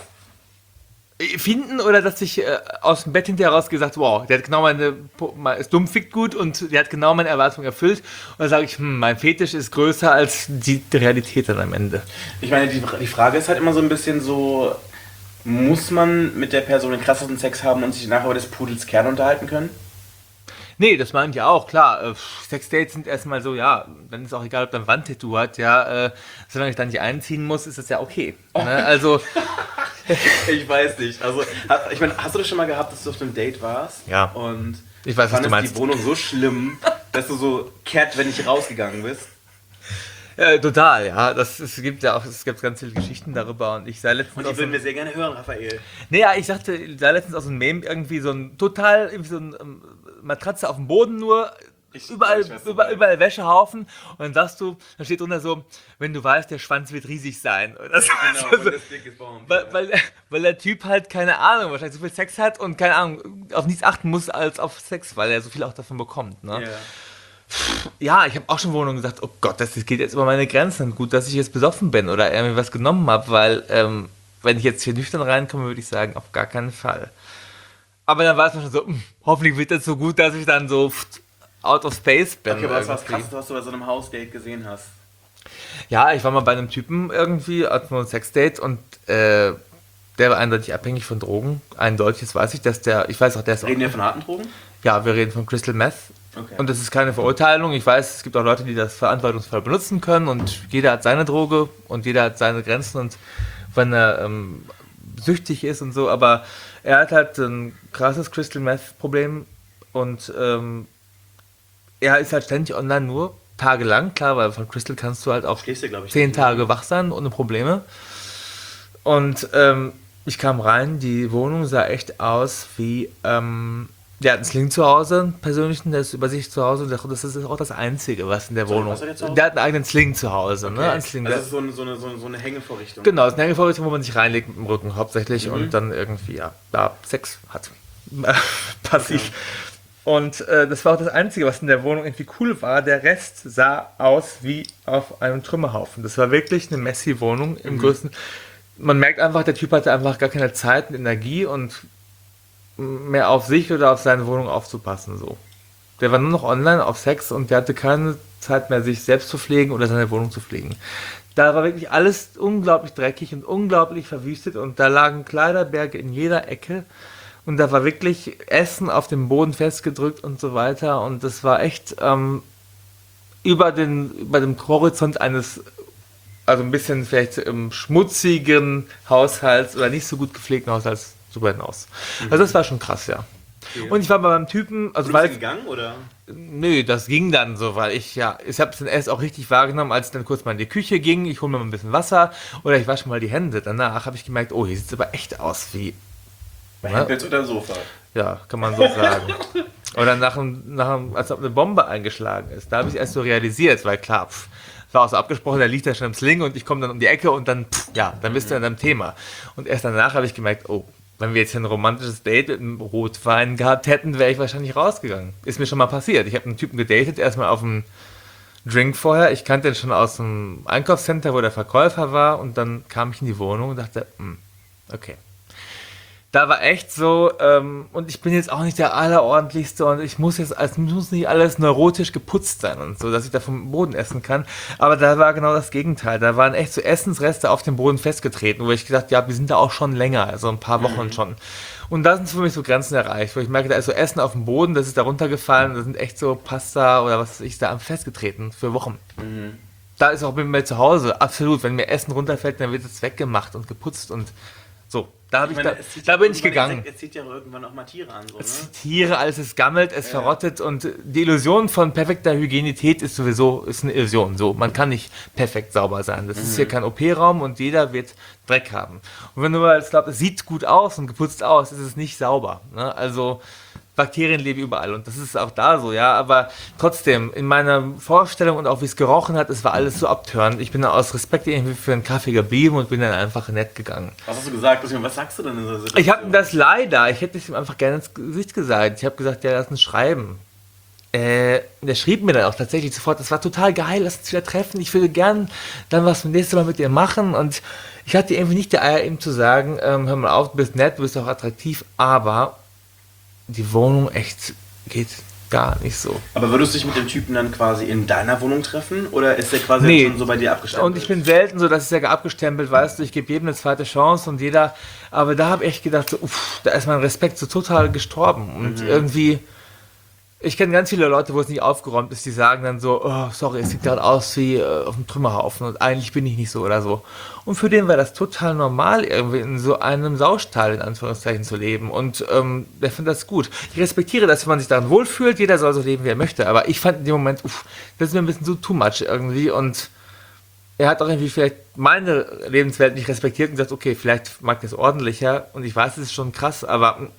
Speaker 4: Finden oder dass ich aus dem Bett hinterher raus gesagt, wow, der hat genau ist dumm, fickt gut und der hat genau meine Erwartungen erfüllt. Und dann sage ich, mein Fetisch ist größer als die Realität dann am Ende.
Speaker 3: Ich meine, die Frage ist halt immer so ein bisschen so, muss man mit der Person den krassesten Sex haben und sich nachher über des Pudels Kern unterhalten können?
Speaker 4: Nee, das meine ich ja auch, klar. Sexdates sind erstmal so, ja, dann ist auch egal, ob da ein Wandtattoo hat, ja, solange ich da nicht einziehen muss, ist das ja okay. Ne? Also...
Speaker 3: Ich weiß nicht. Also, ich meine, hast du das schon mal gehabt, dass du auf einem Date warst?
Speaker 4: Ja.
Speaker 3: Und
Speaker 4: ich weiß, was du meinst.
Speaker 3: Die Wohnung so schlimm, dass du so kehrt, wenn ich rausgegangen bist?
Speaker 4: Total, ja. Es gibt ganz viele Geschichten darüber und ich sei letztens.
Speaker 3: Und die würden wir sehr gerne hören, Raphael.
Speaker 4: Naja, ich sagte, da letztens aus einem Meme irgendwie so ein Matratze auf dem Boden nur. Überall Wäschehaufen und dann sagst du, da steht drunter so, wenn du weißt, der Schwanz wird riesig sein. Oder so.
Speaker 3: Ja, genau, das Dick ist Baum.
Speaker 4: Weil der Typ halt, keine Ahnung, wahrscheinlich so viel Sex hat und keine Ahnung, auf nichts achten muss als auf Sex, weil er so viel auch davon bekommt. Ne?
Speaker 3: Yeah.
Speaker 4: Ja, ich habe auch schon Wohnungen gesagt, oh Gott, das geht jetzt über meine Grenzen. Gut, dass ich jetzt besoffen bin oder irgendwie was genommen habe, weil wenn ich jetzt hier nüchtern reinkomme, würde ich sagen, auf gar keinen Fall. Aber dann war es mir schon so, hoffentlich wird das so gut, dass ich dann so out of space bin.
Speaker 3: Okay, aber was Krasses, was du bei so einem Hausdate gesehen hast?
Speaker 4: Ja, ich war mal bei einem Typen irgendwie, hatten wir ein Sexdate und der war eindeutig abhängig von Drogen. Eindeutig, das weiß ich, ich weiß auch, der ist
Speaker 3: Reden wir von harten Drogen?
Speaker 4: Ja, wir reden von Crystal Meth.
Speaker 3: Okay.
Speaker 4: Und das ist keine Verurteilung. Ich weiß, es gibt auch Leute, die das verantwortungsvoll benutzen können und jeder hat seine Droge und jeder hat seine Grenzen und wenn er süchtig ist und so, aber er hat halt ein krasses Crystal Meth Problem und er ist halt ständig online nur, tagelang, klar, weil von Crystal kannst du halt auch 10 Tage wach sein ohne Probleme. Und ich kam rein, die Wohnung sah echt aus wie, der hat einen Sling zu Hause, einen persönlichen, der ist über sich zu Hause und das ist auch das Einzige, was in der Wohnung.
Speaker 3: Was hat der zu Hause?
Speaker 4: Der hat einen eigenen Sling zu Hause.
Speaker 3: Okay.
Speaker 4: Ne? Ein Sling,
Speaker 3: also das ist so eine Hängevorrichtung.
Speaker 4: Genau, das ist eine Hängevorrichtung, wo man sich reinlegt mit dem Rücken hauptsächlich und dann irgendwie, ja, da Sex hat. Passiv. Okay. Und das war auch das Einzige, was in der Wohnung irgendwie cool war. Der Rest sah aus wie auf einem Trümmerhaufen. Das war wirklich eine Messi-Wohnung im größten. Man merkt einfach, der Typ hatte einfach gar keine Zeit und Energie und mehr auf sich oder auf seine Wohnung aufzupassen. So. Der war nur noch online auf Sex und der hatte keine Zeit mehr, sich selbst zu pflegen oder seine Wohnung zu pflegen. Da war wirklich alles unglaublich dreckig und unglaublich verwüstet und da lagen Kleiderberge in jeder Ecke. Und da war wirklich Essen auf dem Boden festgedrückt und so weiter. Und das war echt über dem Horizont eines, also ein bisschen vielleicht schmutzigen Haushalts oder nicht so gut gepflegten Haushalts drüber hinaus. Also das war schon krass, ja. Okay. Und ich war bei meinem Typen... Also
Speaker 3: bist du gegangen, oder?
Speaker 4: Nö, das ging dann so, weil ich habe es dann erst auch richtig wahrgenommen, als ich dann kurz mal in die Küche ging. Ich hole mir mal ein bisschen Wasser oder ich wasche mal die Hände. Danach habe ich gemerkt, oh, hier sieht es aber echt aus wie...
Speaker 3: Bei Hempels oder Sofa?
Speaker 4: Ja, kann man so sagen. Oder als ob eine Bombe eingeschlagen ist. Da habe ich es erst so realisiert, weil klar, war auch so abgesprochen, der liegt da schon im Sling und ich komme dann um die Ecke und dann, dann bist du in deinem Thema. Und erst danach habe ich gemerkt, oh, wenn wir jetzt hier ein romantisches Date mit einem Rotwein gehabt hätten, wäre ich wahrscheinlich rausgegangen. Ist mir schon mal passiert. Ich habe einen Typen gedatet, erstmal auf einen Drink vorher. Ich kannte den schon aus dem Einkaufscenter, wo der Verkäufer war und dann kam ich in die Wohnung und dachte, okay. Da war echt so, und ich bin jetzt auch nicht der Allerordentlichste und es muss nicht alles neurotisch geputzt sein und so, dass ich da vom Boden essen kann. Aber da war genau das Gegenteil. Da waren echt so Essensreste auf dem Boden festgetreten, wo ich gedacht, ja, wir sind da auch schon länger, also ein paar Wochen schon. Und da sind für mich so Grenzen erreicht, wo ich merke, da ist so Essen auf dem Boden, das ist da runtergefallen, da sind echt so Pasta oder was weiß ich, da festgetreten für Wochen. Da ist auch bei mir zu Hause, absolut, wenn mir Essen runterfällt, dann wird es weggemacht und geputzt und so. Da bin ich gegangen.
Speaker 3: Es zieht ja irgendwann auch mal Tiere an. So, ne?
Speaker 4: Es zieht Tiere, alles ist gammelt, es verrottet und die Illusion von perfekter Hygienität ist sowieso eine Illusion. So, man kann nicht perfekt sauber sein. Das ist hier kein OP-Raum und jeder wird Dreck haben. Und wenn du mal glaubst, es sieht gut aus und geputzt aus, ist es nicht sauber. Ne? Also Bakterien leben überall und das ist auch da so, ja, aber trotzdem, in meiner Vorstellung und auch wie es gerochen hat, es war alles so abtörend. Ich bin dann aus Respekt irgendwie für einen Kaffee geblieben und bin dann einfach nett gegangen.
Speaker 3: Was hast du gesagt? Was sagst du denn in dieser Situation?
Speaker 4: Ich habe das leider, ich hätte es ihm einfach gerne ins Gesicht gesagt. Ich habe gesagt, ja, lass uns schreiben. Der schrieb mir dann auch tatsächlich sofort, das war total geil, lass uns wieder treffen, ich würde gern dann was nächstes Mal mit dir machen und ich hatte irgendwie nicht die Eier, ihm zu sagen, hör mal auf, du bist nett, du bist auch attraktiv, aber die Wohnung echt geht gar nicht so.
Speaker 3: Aber würdest du dich mit dem Typen dann quasi in deiner Wohnung treffen oder ist der quasi schon so bei dir abgestempelt?
Speaker 4: Und ich bin selten so, dass ich sage, abgestempelt, weißt du, ich gebe jedem eine zweite Chance und jeder, aber da habe ich echt gedacht, so, da ist mein Respekt so total gestorben und irgendwie... Ich kenne ganz viele Leute, wo es nicht aufgeräumt ist, die sagen dann so, oh, sorry, es sieht gerade aus wie auf einem Trümmerhaufen und eigentlich bin ich nicht so oder so. Und für den war das total normal, irgendwie in so einem Saustall in Anführungszeichen zu leben und der findet das gut. Ich respektiere das, wenn man sich daran wohlfühlt, jeder soll so leben, wie er möchte, aber ich fand in dem Moment, das ist mir ein bisschen so too much irgendwie und er hat auch irgendwie vielleicht meine Lebenswelt nicht respektiert und gesagt, okay, vielleicht mag das ordentlicher und ich weiß, es ist schon krass, aber...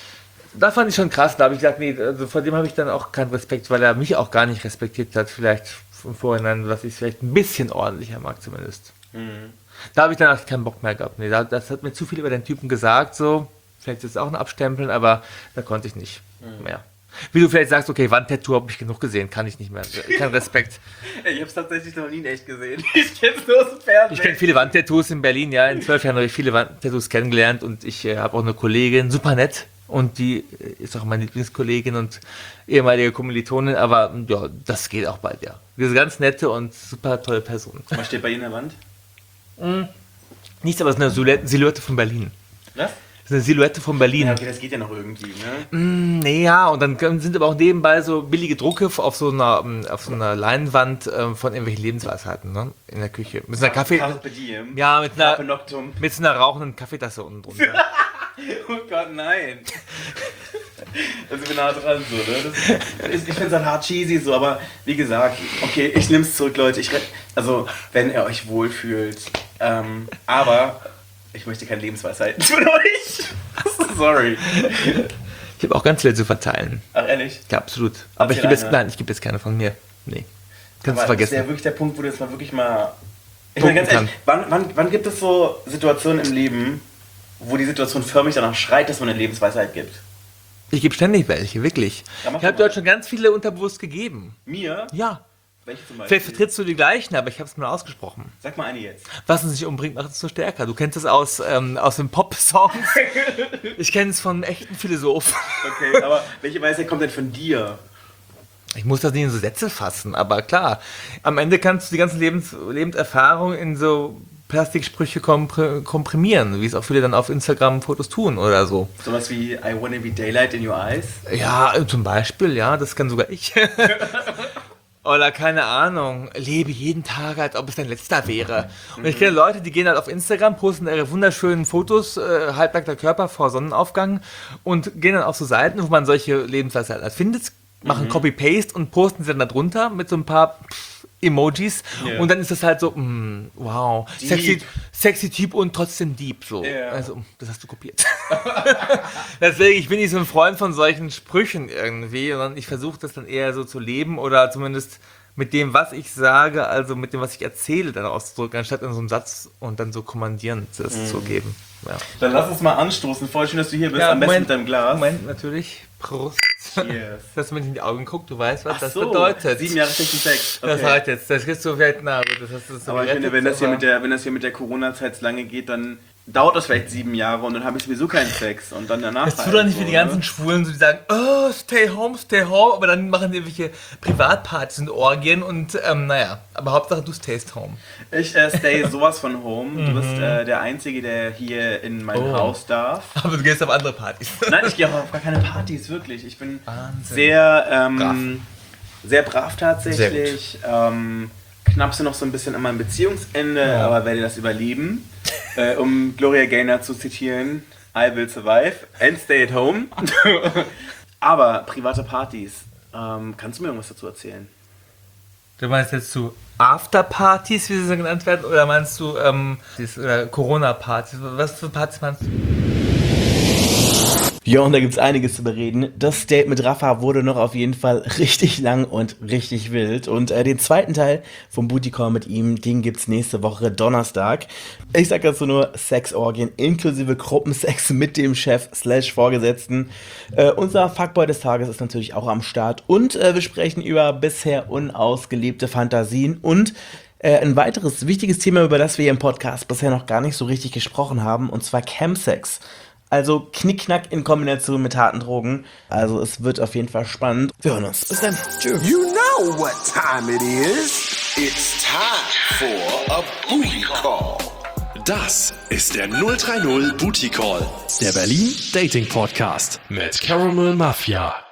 Speaker 4: Da fand ich schon krass, da habe ich gesagt, nee, also vor dem habe ich dann auch keinen Respekt, weil er mich auch gar nicht respektiert hat, vielleicht im Vorhinein, was ich vielleicht ein bisschen ordentlicher mag zumindest. Da habe ich danach keinen Bock mehr gehabt, nee, das hat mir zu viel über den Typen gesagt, so, vielleicht ist es auch ein Abstempeln, aber da konnte ich nicht mehr. Wie du vielleicht sagst, okay, Wandtattoo habe ich genug gesehen, kann ich nicht mehr, kein Respekt.
Speaker 3: Ich habe es tatsächlich noch nie in echt gesehen, ich kenne es nur aus dem Fernsehen.
Speaker 4: Ich kenne viele Wandtattoos in Berlin, ja, in 12 Jahren habe ich viele Wandtattoos kennengelernt und ich habe auch eine Kollegin, super nett. Und die ist auch meine Lieblingskollegin und ehemalige Kommilitonin, aber ja, das geht auch bald, ja. Diese ganz nette und super tolle Person.
Speaker 3: Was steht bei Ihnen in der Wand?
Speaker 4: Nichts, aber es ist eine Silhouette von Berlin.
Speaker 3: Was?
Speaker 4: Das ist eine Silhouette von Berlin.
Speaker 3: Ja, okay, das geht ja noch irgendwie, ne?
Speaker 4: Nee, ja, und dann sind aber auch nebenbei so billige Drucke auf so einer Leinwand von irgendwelchen Lebensweisheiten, ne? In der Küche. Mit einer
Speaker 3: Carpe diem.
Speaker 4: Ja, mit
Speaker 3: Carpe noctum.
Speaker 4: so einer rauchenden Kaffeetasse unten drunter.
Speaker 3: Oh Gott, nein. Also ich bin nah dran so, ne? Ich finde es halt hart cheesy so, aber wie gesagt, okay, ich nehme es zurück, Leute. Also, wenn ihr euch wohlfühlt. Aber ich möchte keine Lebensweisheiten von euch. Sorry.
Speaker 4: Ich habe auch ganz viele zu verteilen.
Speaker 3: Ach, ehrlich?
Speaker 4: Ja, absolut. Aber ich gebe jetzt keine von mir. Nee. Kannst du vergessen.
Speaker 3: Das ist ja wirklich der Punkt, wo du jetzt mal wirklich mal... Ich meine ganz ehrlich, wann gibt es so Situationen im Leben, wo die Situation förmlich danach schreit, dass man eine Lebensweisheit gibt?
Speaker 4: Ich gebe ständig welche, wirklich.
Speaker 3: Ja,
Speaker 4: ich habe dort schon ganz viele unterbewusst gegeben.
Speaker 3: Mir?
Speaker 4: Ja.
Speaker 3: Welche zum Beispiel?
Speaker 4: Vielleicht vertrittst du die gleichen, aber ich habe es mal ausgesprochen.
Speaker 3: Sag mal eine jetzt.
Speaker 4: Was uns nicht umbringt, macht uns nur stärker. Du kennst es aus den Pop-Songs. Ich kenne es von echten Philosophen.
Speaker 3: Okay, aber welche Weisheit kommt denn von dir?
Speaker 4: Ich muss das nicht in so Sätze fassen, aber klar. Am Ende kannst du die ganzen Lebenserfahrungen in so Plastiksprüche komprimieren, wie es auch viele dann auf Instagram Fotos tun oder so.
Speaker 3: Sowas wie I wanna be daylight in your eyes?
Speaker 4: Ja, zum Beispiel, ja, das kann sogar ich. Oder keine Ahnung, lebe jeden Tag, als ob es dein letzter wäre. Und ich kenne Leute, die gehen halt auf Instagram, posten ihre wunderschönen Fotos, halbnackter Körper vor Sonnenaufgang und gehen dann auf so Seiten, wo man solche Lebensweisheiten halt findet, machen Copy-Paste und posten sie dann da drunter mit so ein paar Emojis und dann ist das halt so, wow, sexy Typ und trotzdem deep, so.
Speaker 3: Yeah.
Speaker 4: Also, das hast du kopiert. Deswegen, ich bin nicht so ein Freund von solchen Sprüchen irgendwie, sondern ich versuche das dann eher so zu leben oder zumindest mit dem, was ich sage, also mit dem, was ich erzähle, dann auszudrücken, anstatt in so einem Satz und dann so kommandierend das zu geben. Ja.
Speaker 3: Dann lass uns mal anstoßen. Voll schön, dass du hier bist, am besten mit deinem Glas.
Speaker 4: Moment, natürlich. Prost.
Speaker 3: Yes.
Speaker 4: Dass man in die Augen guckt, du weißt, was das
Speaker 3: so,
Speaker 4: bedeutet.
Speaker 3: 7 Jahre schlechten Sex. Okay.
Speaker 4: Das reicht jetzt, das kriegst du vielleicht nah.
Speaker 3: Aber ich finde, wenn das hier mit der Corona-Zeit so lange geht, dann dauert das vielleicht 7 Jahre und dann habe ich sowieso keinen Sex und dann danach.
Speaker 4: Das tut doch nicht wie die ganzen Schwulen, so die sagen, oh, stay home, aber dann machen die irgendwelche Privatpartys und Orgien und naja, aber Hauptsache du stayst home.
Speaker 3: Ich stay sowas von home. Du bist der Einzige, der hier in mein Haus darf.
Speaker 4: Aber du gehst auf andere Partys.
Speaker 3: Nein, ich gehe auch auf gar keine Partys, wirklich. Ich bin
Speaker 4: Wahnsinn.
Speaker 3: sehr brav tatsächlich. Knappste noch so ein bisschen an meinem Beziehungsende, aber werde das überleben. Um Gloria Gaynor zu zitieren, I will survive and stay at home. Aber private Partys, kannst du mir irgendwas dazu erzählen?
Speaker 4: Du meinst jetzt zu Afterpartys, wie sie so genannt werden, oder meinst du Corona-Partys? Was für Partys meinst du?
Speaker 3: Ja, und da gibt's einiges zu bereden. Das Date mit Rafa wurde noch auf jeden Fall richtig lang und richtig wild. Und den zweiten Teil vom Booty Call mit ihm, den gibt's nächste Woche Donnerstag. Ich sag dazu nur Sexorgien inklusive Gruppensex mit dem Chef / Vorgesetzten. Unser Fuckboy des Tages ist natürlich auch am Start. Und wir sprechen über bisher unausgelebte Fantasien und ein weiteres wichtiges Thema, über das wir hier im Podcast bisher noch gar nicht so richtig gesprochen haben, und zwar Chemsex. Also Knickknack in Kombination mit harten Drogen. Also es wird auf jeden Fall spannend. Wir hören uns. Bis dann. Tschüss.
Speaker 1: You know what time it is. It's time for a booty call.
Speaker 2: Das ist der 030 Booty Call, der Berlin Dating Podcast mit Caramel Mafia.